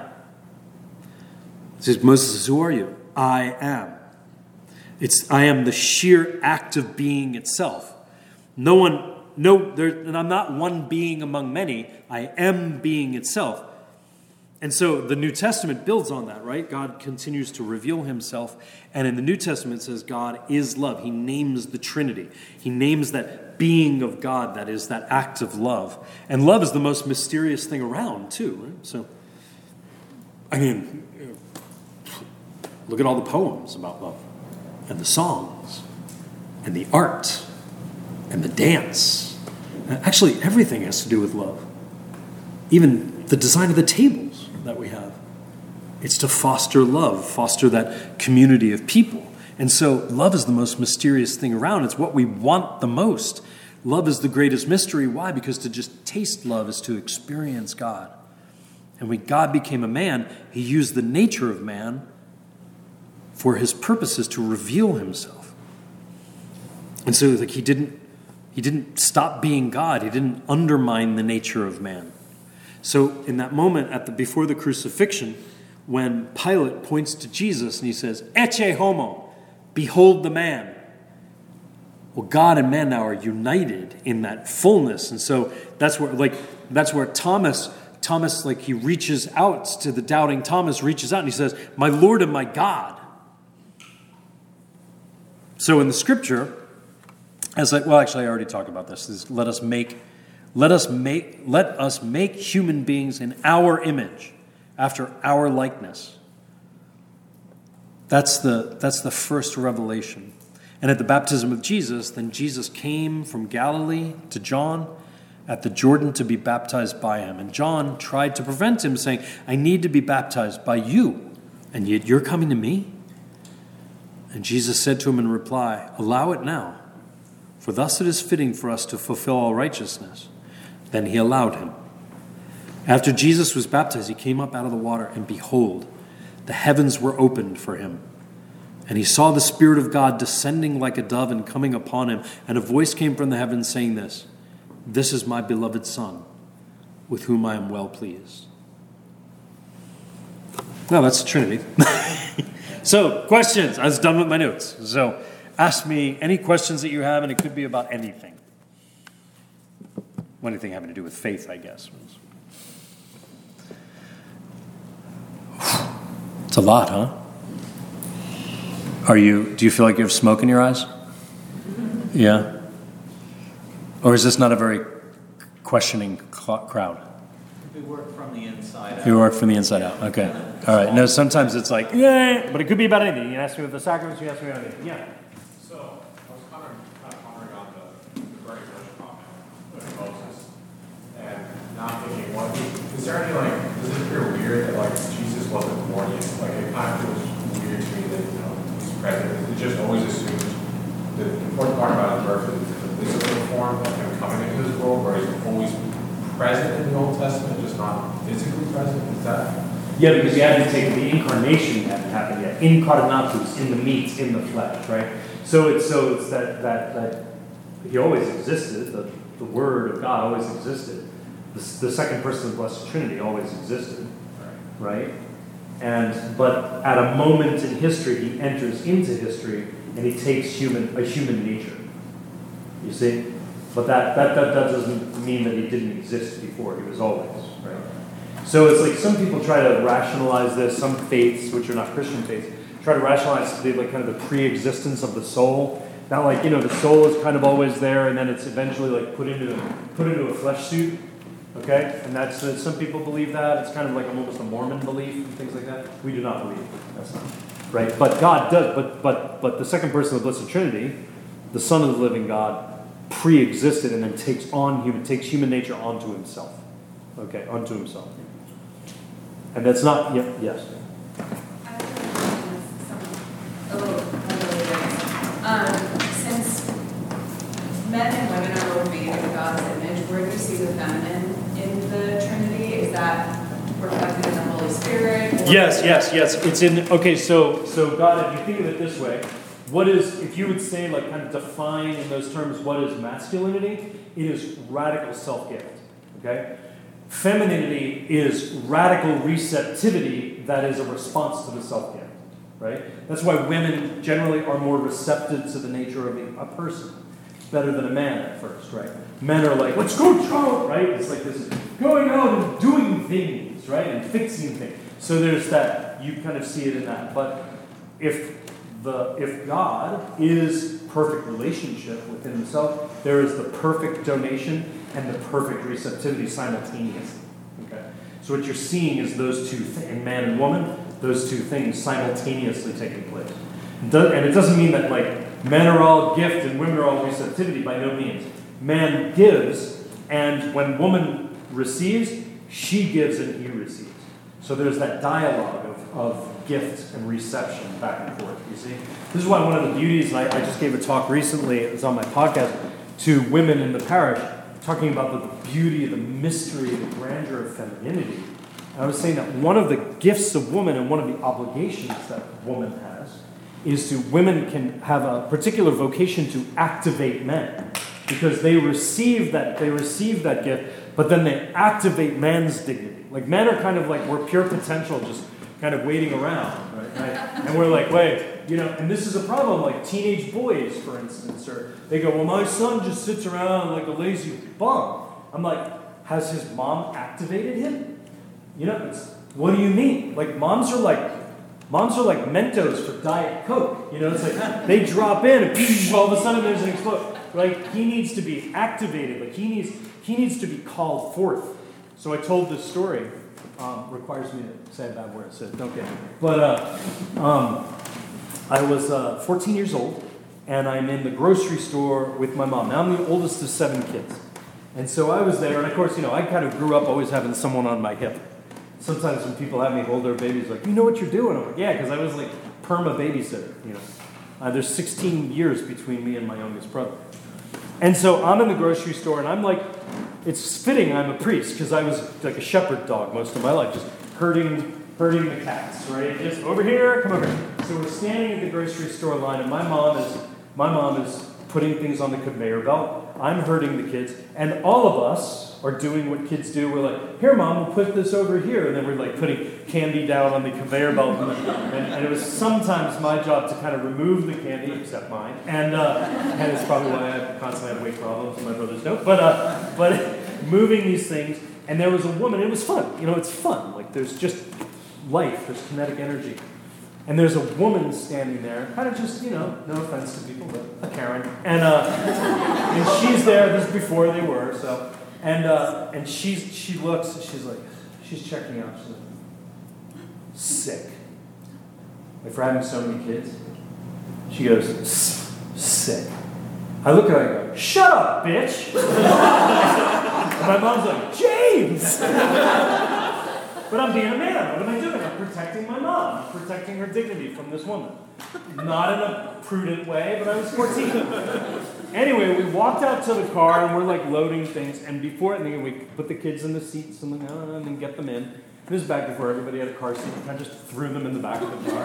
Moses says, who are you? I am. I am the sheer act of being itself. And I'm not one being among many. I am being itself. And so the New Testament builds on that, right? God continues to reveal himself. And in the New Testament it says God is love. He names the Trinity. He names that being of God, that is that act of love. And love is the most mysterious thing around too, right? So, I mean, look at all the poems about love and the songs and the art and the dance. Actually, everything has to do with love. Even the design of the tables that we have. It's to foster love, foster that community of people. And so love is the most mysterious thing around. It's what we want the most. Love is the greatest mystery. Why? Because to just taste love is to experience God. And when God became a man, he used the nature of man for his purposes to reveal himself. And so like he didn't stop being God. He didn't undermine the nature of man. So in that moment before the crucifixion, when Pilate points to Jesus and he says, "Ecce homo," behold the man. Well, God and man now are united in that fullness. And so that's where Thomas, like he reaches out to the doubting Thomas, reaches out and he says, "My Lord and my God." So in the scripture, actually I already talked about this. Let us make human beings in our image, after our likeness. That's the first revelation. And at the baptism of Jesus, then Jesus came from Galilee to John at the Jordan to be baptized by him. And John tried to prevent him, saying, "I need to be baptized by you, and yet you're coming to me?" And Jesus said to him in reply, "Allow it now, for thus it is fitting for us to fulfill all righteousness." Then he allowed him. After Jesus was baptized, he came up out of the water, and behold, the heavens were opened for him. And he saw the Spirit of God descending like a dove and coming upon him. And a voice came from the heavens saying this, "This is my beloved Son, with whom I am well pleased." No, that's the Trinity. So, questions. I was done with my notes. So, ask me any questions that you have, and it could be about anything. Anything having to do with faith, I guess. It's a lot, huh? Do you feel like you have smoke in your eyes? Yeah? Or is this not a very questioning crowd? We work from the inside out. You work from the inside out. Okay. All right. No, sometimes it's like, yeah, but it could be about anything. You ask me about the sacraments, you ask me about anything. Yeah. So, I was kind of pondering on the very first comment with Moses, and not thinking, is there any, does it appear weird that, Jesus wasn't born yet? It kind of feels weird to me that, he's present. It just always assumes the important part about his birth is the physical form of him coming into this world, where he's always present in the Old Testament, just not physically present. Is that? Yeah, because you hadn't taken the incarnation hadn't happened yet. Incarnatus, in the meat, in the flesh, right? So it's that he always existed. The Word of God always existed. The second person of the Blessed Trinity always existed, right? But at a moment in history, he enters into history and he takes a human nature. You see, but that doesn't mean that he didn't exist before. He was always, right? So it's like some people try to rationalize this. Some faiths, which are not Christian faiths, try to rationalize the kind of the pre-existence of the soul. Not the soul is kind of always there, and then it's eventually put into a flesh suit. Okay, and that's some people believe that. It's kind of like almost a Mormon belief and things like that. We do not believe that's not right. But God does. But the second person of the Blessed Trinity, the Son of the living God, pre-existed and then takes human nature onto himself. Okay, onto himself. And that's not yes. I have a little since men and women are both made in God's image, where do you see the feminine in the Trinity? Is that reflected in the Holy Spirit? Yes. It's in. Okay, so God, if you think of it this way, if you would say kind of define in those terms what is masculinity, it is radical self-gift. Okay. Femininity is radical receptivity that is a response to the self-gift, right? That's why women generally are more receptive to the nature of a person, better than a man at first, right? Men are like, let's go, right? It's like this going out and doing things, things, right? And fixing things. So there's that, you kind of see it in that. But if God is perfect relationship within himself, there is the perfect donation and the perfect receptivity simultaneously. Okay? So what you're seeing is those two things, in man and woman, those two things simultaneously taking place. And it doesn't mean that like men are all gift and women are all receptivity, by no means. Man gives, and when woman receives, she gives and he receives. So there's that dialogue of gift and reception back and forth, you see? This is why one of the beauties, and I just gave a talk recently, it was on my podcast, to women in the parish, talking about the beauty, the mystery, the grandeur of femininity. And I was saying that one of the gifts of woman and one of the obligations that woman has is to, women can have a particular vocation to activate men. Because they receive that gift, but then they activate man's dignity. Like men are kind of like, we're pure potential, just kind of waiting around, right? And we're like, wait, and this is a problem, like teenage boys, for instance, or they go, well, my son just sits around like a lazy bum. I'm like, has his mom activated him? What do you mean? Like moms are like Mentos for Diet Coke. It's like they drop in and all of a sudden there's an explosion. Like he needs to be activated. Like he needs to be called forth. So I told this story. Requires me to say a bad word, so don't get it. But I was 14 years old, and I'm in the grocery store with my mom. Now I'm the oldest of 7 kids. And so I was there, and of course, I kind of grew up always having someone on my hip. Sometimes when people have me hold their babies, like, you know what you're doing? I'm like, yeah, because I was like perma babysitter, There's 16 years between me and my youngest brother. And so I'm in the grocery store, and I'm like, it's fitting I'm a priest, because I was like a shepherd dog most of my life, just herding the cats, right? Just over here, come over here. So we're standing in the grocery store line, and my mom is putting things on the conveyor belt. I'm herding the kids, and all of us are doing what kids do. We're like, here, Mom, we'll put this over here. And then we're like putting candy down on the conveyor belt. And it was sometimes my job to kind of remove the candy, except mine. And it's probably why I constantly have weight problems and my brothers don't. But moving these things. And there was a woman. It was fun. It's fun. Like there's just life. There's kinetic energy. And there's a woman standing there, kind of just, no offense to people, but a Karen. And she's there. This is before they were, so. And she looks, and she's like, she's checking out. She's like, sick. Like for having so many kids. She goes, sick. I look at her and I go, shut up, bitch. And my mom's like, James. But I'm being a man. What am I doing? I'm protecting my mom. I'm protecting her dignity from this woman. Not in a prudent way, but I was 14. Anyway, we walked out to the car, and we're like loading things. And we put the kids in the seats and then get them in. This is back before everybody had a car seat. We kind of just threw them in the back of the car.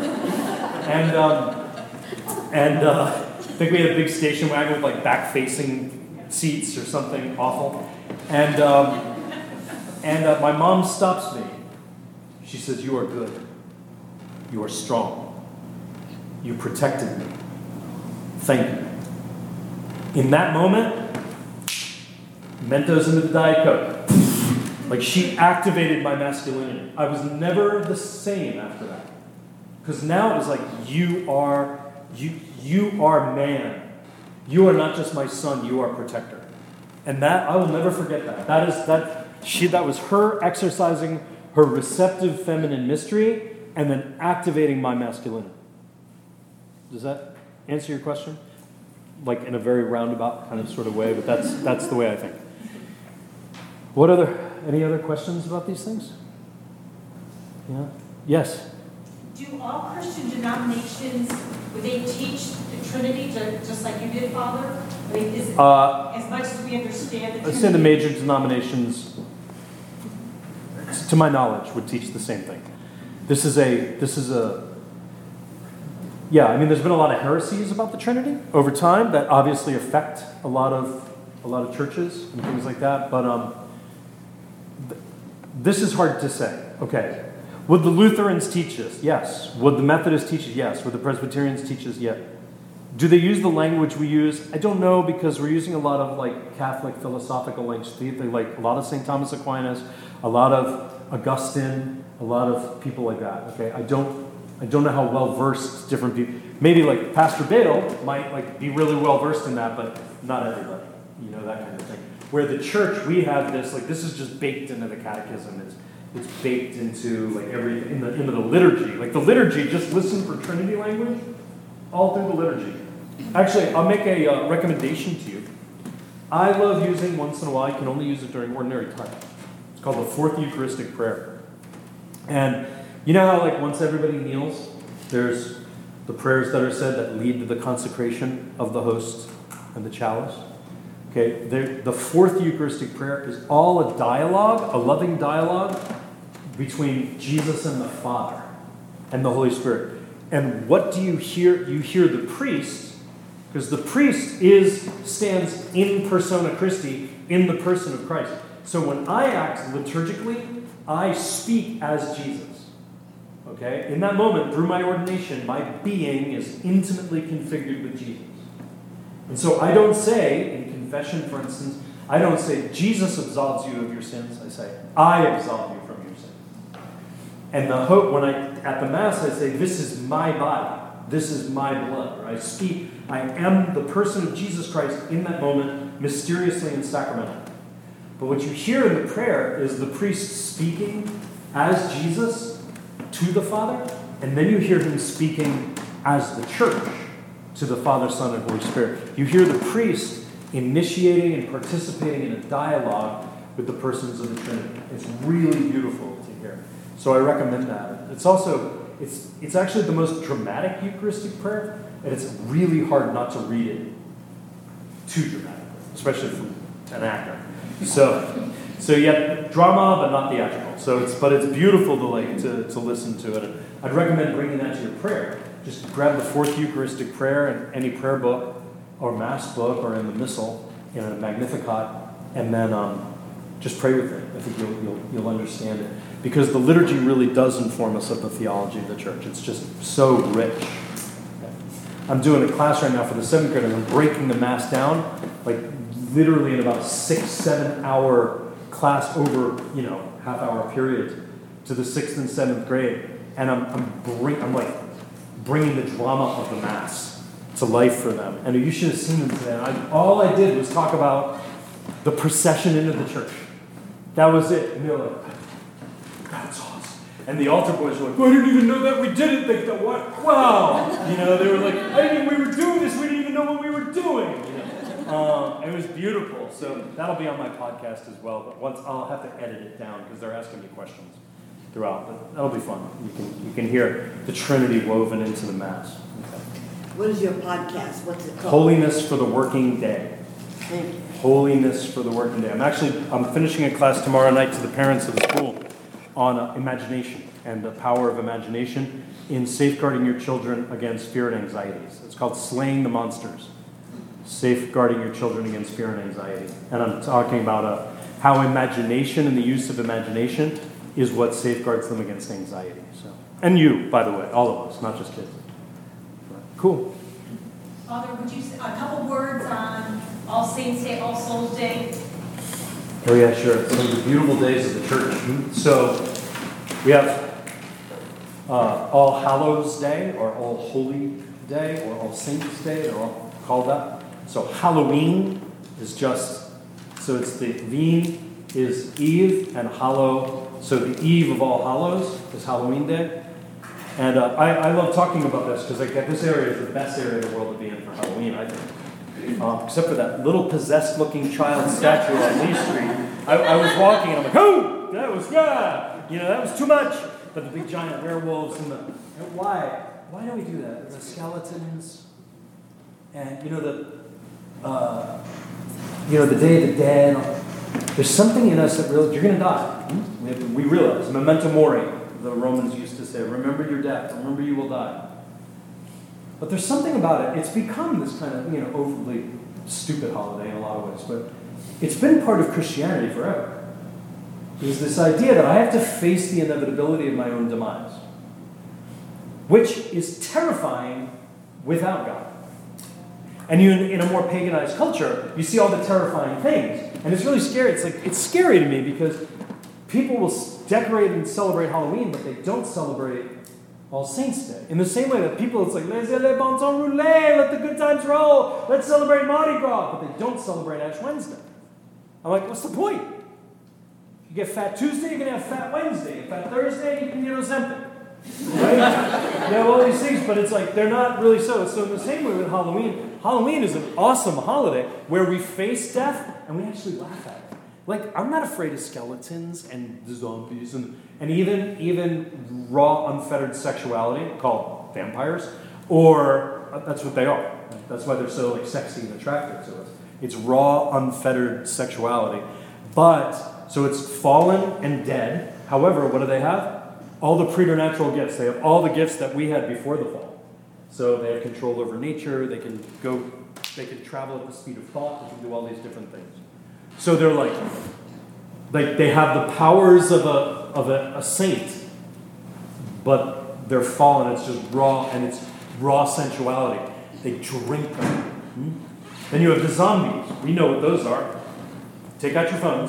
And I think we had a big station wagon with like back-facing seats or something awful. And my mom stops me. She says, you are good. You are strong. You protected me. Thank you. In that moment, Mentos into the Diet Coke. Like she activated my masculinity. I was never the same after that. Because now it was like, you are man. You are not just my son, you are protector. And that, I will never forget that. That was her exercising her receptive feminine mystery and then activating my masculinity. Does that answer your question? Like in a very roundabout kind of sort of way, but that's the way I think. Any other questions about these things? Yeah? Yes? Do all Christian denominations, would they teach the Trinity just like you did, Father? I mean, is it, as much as we understand the Trinity? I'd say the major denominations, to my knowledge, would teach the same thing. There's been a lot of heresies about the Trinity over time that obviously affect a lot of churches and things like that, but this is hard to say. Okay. Would the Lutherans teach this? Yes. Would the Methodists teach it? Yes. Would the Presbyterians teach this? Yes. Do they use the language we use? I don't know, because we're using a lot of like Catholic philosophical language. They like a lot of St. Thomas Aquinas, a lot of Augustine, a lot of people like that. Okay, I don't know how well versed different people. Maybe like Pastor Bale might like be really well versed in that, but not everybody. You know, that kind of thing. Where the church, we have this, like this is just baked into the catechism. It's baked into like everything into the liturgy. Like the liturgy, just listen for Trinity language all through the liturgy. Actually, I'll make a recommendation to you. I love using once in a while. You can only use it during ordinary time. It's called the Fourth Eucharistic Prayer. And you know how like once everybody kneels, there's the prayers that are said that lead to the consecration of the host and the chalice. Okay, the Fourth Eucharistic Prayer is all a dialogue, a loving dialogue between Jesus and the Father and the Holy Spirit. And what do you hear? You hear the priest, because the priest stands in persona Christi, in the person of Christ. So when I act liturgically, I speak as Jesus. Okay? In that moment, through my ordination, my being is intimately configured with Jesus. And so I don't say, in confession, for instance, I don't say, Jesus absolves you of your sins. I say, I absolve you from your sins. And the hope, at the Mass, I say, this is my body. This is my blood. Or I speak, I am the person of Jesus Christ in that moment, mysteriously and sacramentally. But what you hear in the prayer is the priest speaking as Jesus to the Father, and then you hear him speaking as the church to the Father, Son, and Holy Spirit. You hear the priest initiating and participating in a dialogue with the persons of the Trinity. It's really beautiful to hear. So I recommend that. It's actually the most dramatic Eucharistic prayer, and it's really hard not to read it too dramatically, especially from an actor. So yeah, drama, but not theatrical. But it's beautiful to listen to it. I'd recommend bringing that to your prayer. Just grab the Fourth Eucharistic Prayer in any prayer book or Mass book or in the Missal in a Magnificat, and then just pray with it. I think you'll understand it, because the liturgy really does inform us of the theology of the church. It's just so rich. I'm doing a class right now for the 7th graders. I'm breaking the Mass down, like literally in about 6-7 hour class over half-hour period to the 6th and 7th grade, and I'm bringing the drama of the Mass to life for them. And you should have seen them today. All I did was talk about the procession into the church. That was it. And they're like, that's awesome. And the altar boys were like, I didn't even know that we did it. Like, what? Wow. They were like, we were doing this. We didn't even know what we were doing. It was beautiful. So that'll be on my podcast as well. But once I'll have to edit it down because they're asking me questions throughout. But that'll be fun. You can hear the Trinity woven into the Mass. Okay. What is your podcast? What's it called? Holiness for the Working Day. Thank you. Holiness for the Working Day. I'm finishing a class tomorrow night to the parents of the school on imagination and the power of imagination in safeguarding your children against fear and anxieties. It's called Slaying the Monsters. Safeguarding your children against fear and anxiety. And I'm talking about how imagination and the use of imagination is what safeguards them against anxiety. And you, by the way, all of us, not just kids. Cool. Father, would you say a couple words on All Saints Day, All Souls Day? Oh yeah, sure. Some of the beautiful days of the church. So we have All Hallows Day, or All Holy Day, or All Saints Day. They're all called that. So Halloween is it's the Ween is Eve, and Hallow. So the Eve of All Hallows is Halloween Day. And I love talking about this because this area is the best area in the world to be in for Halloween, I think. Except for that little possessed-looking child statue on Lee Street. I was walking and I'm like, oh, that was too much. But the big giant werewolves and why do we do that? The skeletons and the Day of the Dead. There's something in us that you're going to die. We realize memento mori. The Romans used to say, remember your death, remember you will die. But there's something about it. It's become this kind of, overly stupid holiday in a lot of ways, but it's been part of Christianity forever. There's this idea that I have to face the inevitability of my own demise, which is terrifying without God. And in a more paganized culture, you see all the terrifying things, and it's really scary. It's scary to me because people will decorate and celebrate Halloween, but they don't celebrate All Saints Day. In the same way that people, it's like, laissez les bon temps rouler, let the good times roll, let's celebrate Mardi Gras, but they don't celebrate Ash Wednesday. I'm like, what's the point? You get Fat Tuesday, you can have Fat Wednesday. Fat Thursday, you can get Ozempic. Right? You have all these things, but it's like, they're not really so. So in the same way with Halloween, Halloween is an awesome holiday where we face death and we actually laugh at it. Like, I'm not afraid of skeletons and the zombies and even raw, unfettered sexuality called vampires, or that's what they are. That's why they're so like sexy and attractive to us. It's raw, unfettered sexuality. But, so it's fallen and dead. However, what do they have? All the preternatural gifts. They have all the gifts that we had before the fall. So they have control over nature. They can travel at the speed of thought. They can do all these different things. So they're like they have the powers of a saint, but they're fallen. It's just raw, and it's raw sensuality. They drink them. Then you have the zombies. We know what those are. Take out your phones.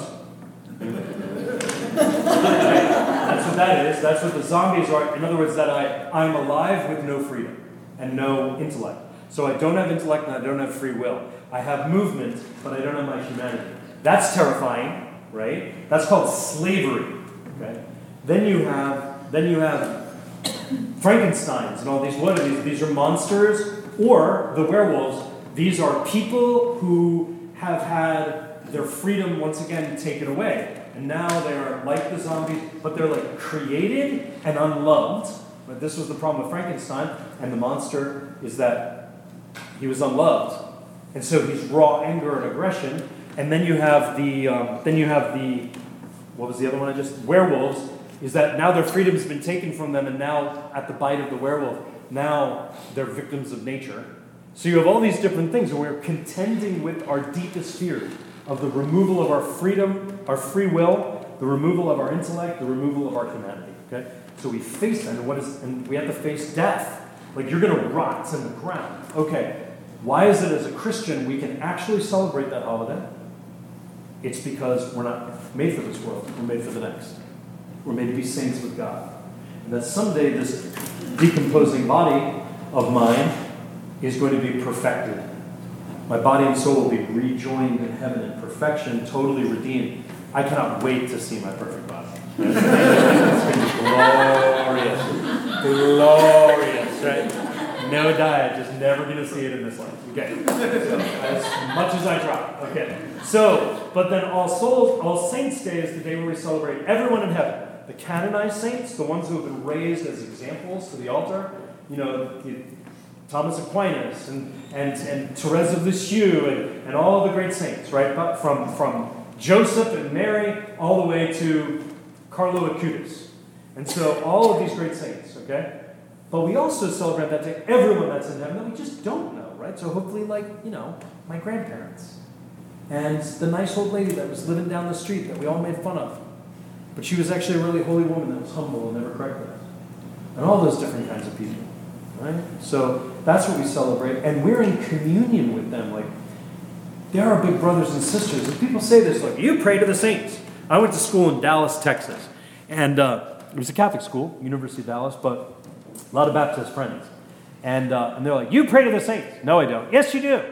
That's what that is. That's what the zombies are. In other words, that I'm alive with no freedom and no intellect. So I don't have intellect and I don't have free will. I have movement, but I don't have my humanity. That's terrifying, right? That's called slavery. Okay. Then you have Frankensteins and all these. What are these? These are monsters, or the werewolves. These are people who have had their freedom once again taken away. And now they are like the zombies, but they're like created and unloved. But this was the problem with Frankenstein, and the monster is that he was unloved. And so he's raw anger and aggression. And then you have the what was the other one I just, werewolves, is that now their freedom's been taken from them, and now at the bite of the werewolf, now they're victims of nature. So you have all these different things, and we're contending with our deepest fear of the removal of our freedom, our free will, the removal of our intellect, the removal of our humanity. Okay? So we face that, and we have to face death. Like, you're going to rot in the ground. Okay, why is it as a Christian we can actually celebrate that holiday? It's because we're not made for this world. We're made for the next. We're made to be saints with God. And that someday this decomposing body of mine is going to be perfected. My body and soul will be rejoined in heaven in perfection, totally redeemed. I cannot wait to see my perfect body. It's going to be glorious. Glorious, right? No diet, just never going to see it in this life. Okay. So, as much as I try. Okay. So, but then All Saints Day is the day where we celebrate everyone in heaven. The canonized saints, the ones who have been raised as examples to the altar. You know, Thomas Aquinas and Therese of Lisieux and all of the great saints, right? But from Joseph and Mary all the way to Carlo Acutis. And so all of these great saints, okay? But we also celebrate that day everyone that's in heaven that we just don't know, right? So hopefully, like, you know, my grandparents and the nice old lady that was living down the street that we all made fun of. But she was actually a really holy woman that was humble and never corrected us. And all those different kinds of people, right? So that's what we celebrate. And we're in communion with them. Like, they're our big brothers and sisters. And people say this, like, you pray to the saints. I went to school in Dallas, Texas. And it was a Catholic school, University of Dallas, but a lot of Baptist friends. And they're like, you pray to the saints. No, I don't. Yes, you do.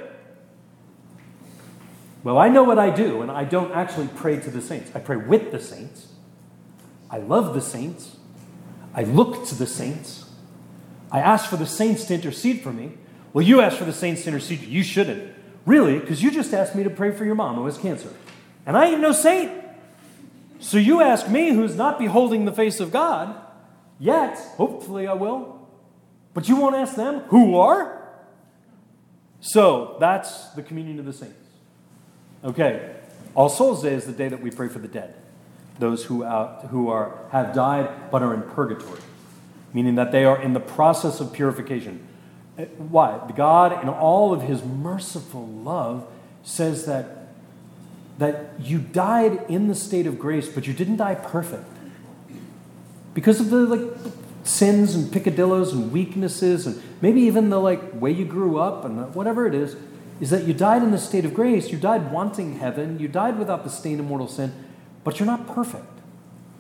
Well, I know what I do, and I don't actually pray to the saints. I pray with the saints. I love the saints. I look to the saints. I ask for the saints to intercede for me. Well, you ask for the saints to intercede. You shouldn't. Really? Because you just asked me to pray for your mom who has cancer. And I ain't no saint. So you ask me, who's not beholding the face of God, yet, hopefully I will, but you won't ask them, who are? So that's the communion of the saints. Okay, All Souls Day is the day that we pray for the dead, those who have died but are in purgatory, meaning that they are in the process of purification. Why? God, in all of his merciful love, says that you died in the state of grace, but you didn't die perfect. Because of the sins and picadillos and weaknesses, and maybe even the way you grew up and whatever it is that you died in the state of grace, you died wanting heaven, you died without the stain of mortal sin, but you're not perfect.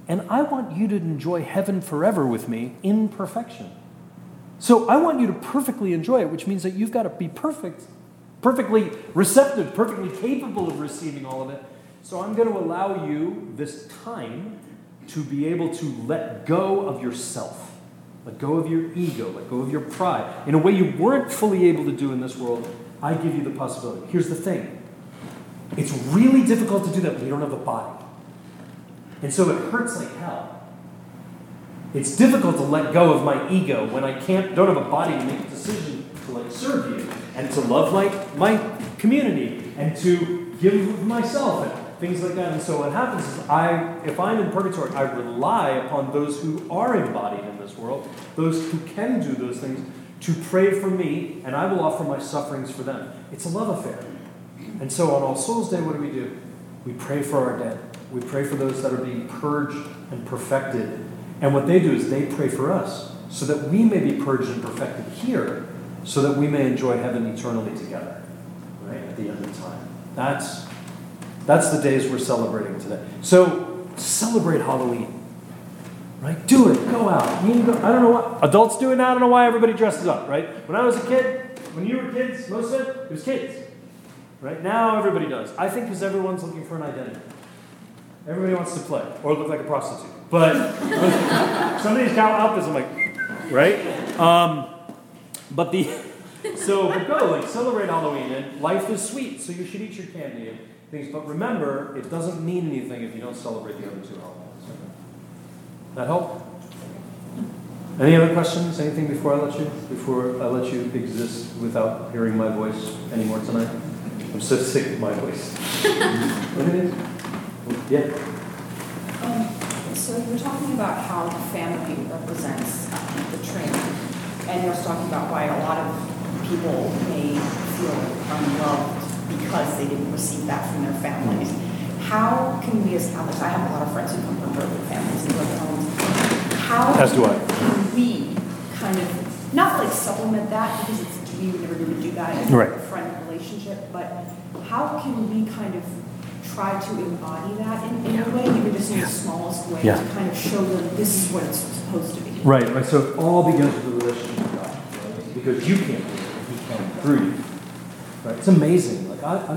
And I want you to enjoy heaven forever with me in perfection. So I want you to perfectly enjoy it, which means that you've got to be perfect, perfectly receptive, perfectly capable of receiving all of it. So I'm going to allow you this time to be able to let go of yourself, let go of your ego, let go of your pride. In a way you weren't fully able to do in this world, I give you the possibility. Here's the thing. It's really difficult to do that when you don't have a body. And so it hurts like hell. It's difficult to let go of my ego when I don't have a body to make a decision to serve you and to love my community and to give of myself and things like that. And so what happens is if I'm in purgatory, I rely upon those who are embodied in this world, those who can do those things, to pray for me, and I will offer my sufferings for them. It's a love affair. And so on All Souls Day, what do? We pray for our dead. We pray for those that are being purged and perfected. And what they do is they pray for us so that we may be purged and perfected here so that we may enjoy heaven eternally together, right, at the end of time. That's the days we're celebrating today. So celebrate Halloween, right? Do it. Go out. I don't know what adults do it now. I don't know why everybody dresses up, right? When I was a kid, when you were kids, most of it was kids. Right? Now everybody does. I think because everyone's looking for an identity. Everybody wants to play or look like a prostitute. But some of these outfits, I'm like, right? But go, celebrate Halloween. And life is sweet, so you should eat your candy and things. But remember, it doesn't mean anything if you don't celebrate the other two holidays. That help? Any other questions? Anything before I let you exist without hearing my voice anymore tonight? I'm so sick of my voice. What it is? Yeah. So you're talking about how family represents the Trinity, and you're talking about why a lot of people may feel unloved because they didn't receive that from their families. How can we as Catholics, I have a lot of friends who come from broken families and broken homes, how can we kind of, not supplement that, because we would never really do that in a friend relationship, but how can we kind of try to embody that in a way, even just in the smallest way, to kind of show them this is what it's supposed to be. Right. So it all begins with the relationship with God, right? Because you can't do it, He can through you. Right? It's amazing.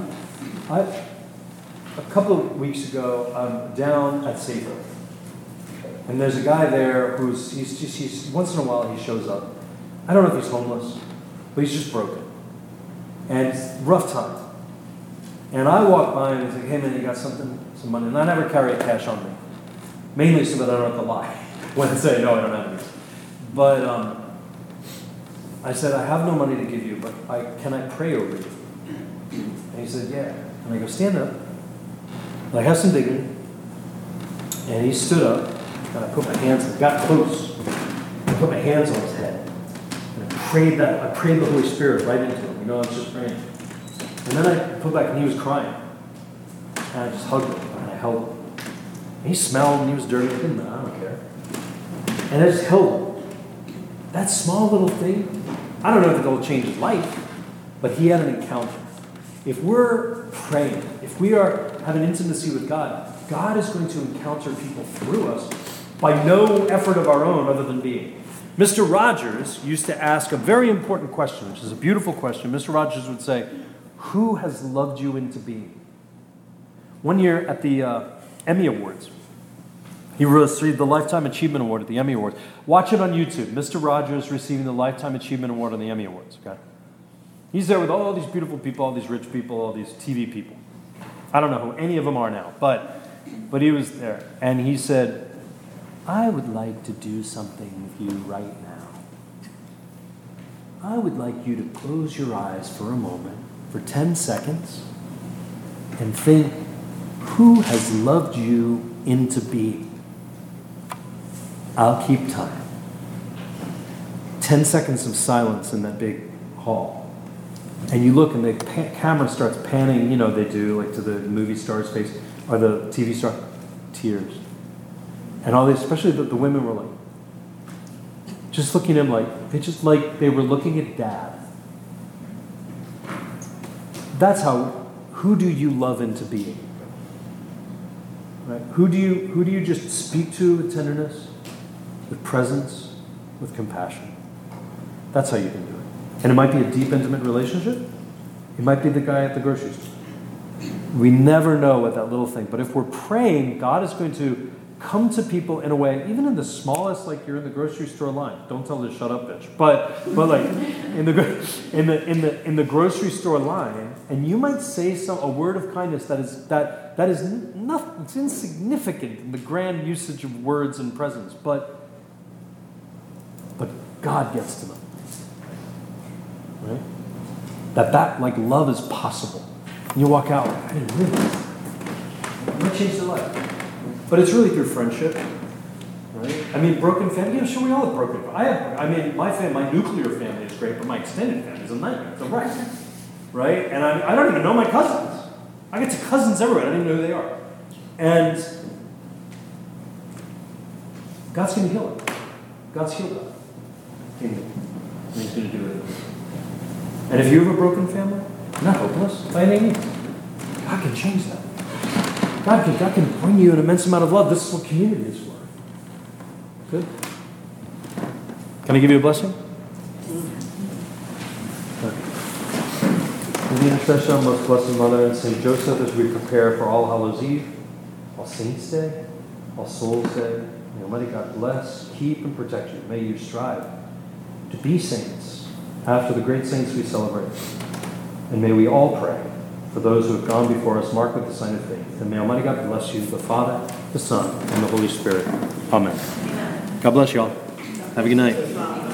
A couple of weeks ago, I'm down at Safer, and there's a guy there he's once in a while he shows up. I don't know if he's homeless, but he's just broken, and it's a rough time. And I walk by and he's like, hey man, you got some money? And I never carry cash on me. Mainly so that I don't have to lie when I say, no, I don't have any. But I said, I have no money to give you, but can I pray over you? And he said, yeah. And I go, stand up. And I have some dignity. And he stood up, and I put my hands, I got close. I put my hands on his head. And I prayed the Holy Spirit right into him. I was just praying. And then I put back, and he was crying. And I just hugged him, and I held him. And he smelled, and he was dirty. I don't care. And I just held him. That small little thing, I don't know if it'll change his life, but he had an encounter. If we're praying, if we have an intimacy with God, God is going to encounter people through us by no effort of our own other than being. Mr. Rogers used to ask a very important question, which is a beautiful question. Mr. Rogers would say, who has loved you into being? One year at the Emmy Awards, he received the Lifetime Achievement Award at the Emmy Awards. Watch it on YouTube. Mr. Rogers receiving the Lifetime Achievement Award on the Emmy Awards. Okay, he's there with all these beautiful people, all these rich people, all these TV people. I don't know who any of them are now, but he was there. And he said, I would like to do something with you right now. I would like you to close your eyes for a moment, for 10 seconds, and think, who has loved you into being? I'll keep time. 10 seconds of silence in that big hall. And you look and the camera starts panning, they do, to the movie star's face, or the TV star, tears. And all these, especially the women were just looking at him they were looking at Dad. That's who do you love into being? Right? Who do you just speak to with tenderness, with presence, with compassion? That's how you can do it. And it might be a deep, intimate relationship. It might be the guy at the grocery store. We never know what that little thing. But if we're praying, God is going to come to people in a way, even in the smallest, like you're in the grocery store line. Don't tell them to shut up, bitch. But like in the grocery store line, and you might say a word of kindness that is nothing. It's insignificant in the grand usage of words and presence, but God gets to them, right? That like love is possible. And you walk out, I didn't realize that. Might change their life. But it's really through friendship, right? I mean, broken family. Yeah, sure, we all have broken. My nuclear family is great, but my extended family is a nightmare. It's a wreck, right? And I don't even know my cousins. I get to cousins everywhere. I don't even know who they are. And God's going to heal it. God's healed that. And He's going to do it. And if you have a broken family, you're not hopeless by any means. God can change that. God can bring you an immense amount of love. This is what community is for. Good? Can I give you a blessing? In the intercession of Most Blessed Mother and Saint Joseph, as we prepare for All Hallows Eve, All Saints' Day, All Souls' Day, may Almighty God bless, keep, and protect you. May you strive to be saints after the great saints we celebrate. And may we all pray for those who have gone before us, marked with the sign of faith. And may Almighty God bless you, the Father, the Son, and the Holy Spirit. Amen. God bless you all. Have a good night.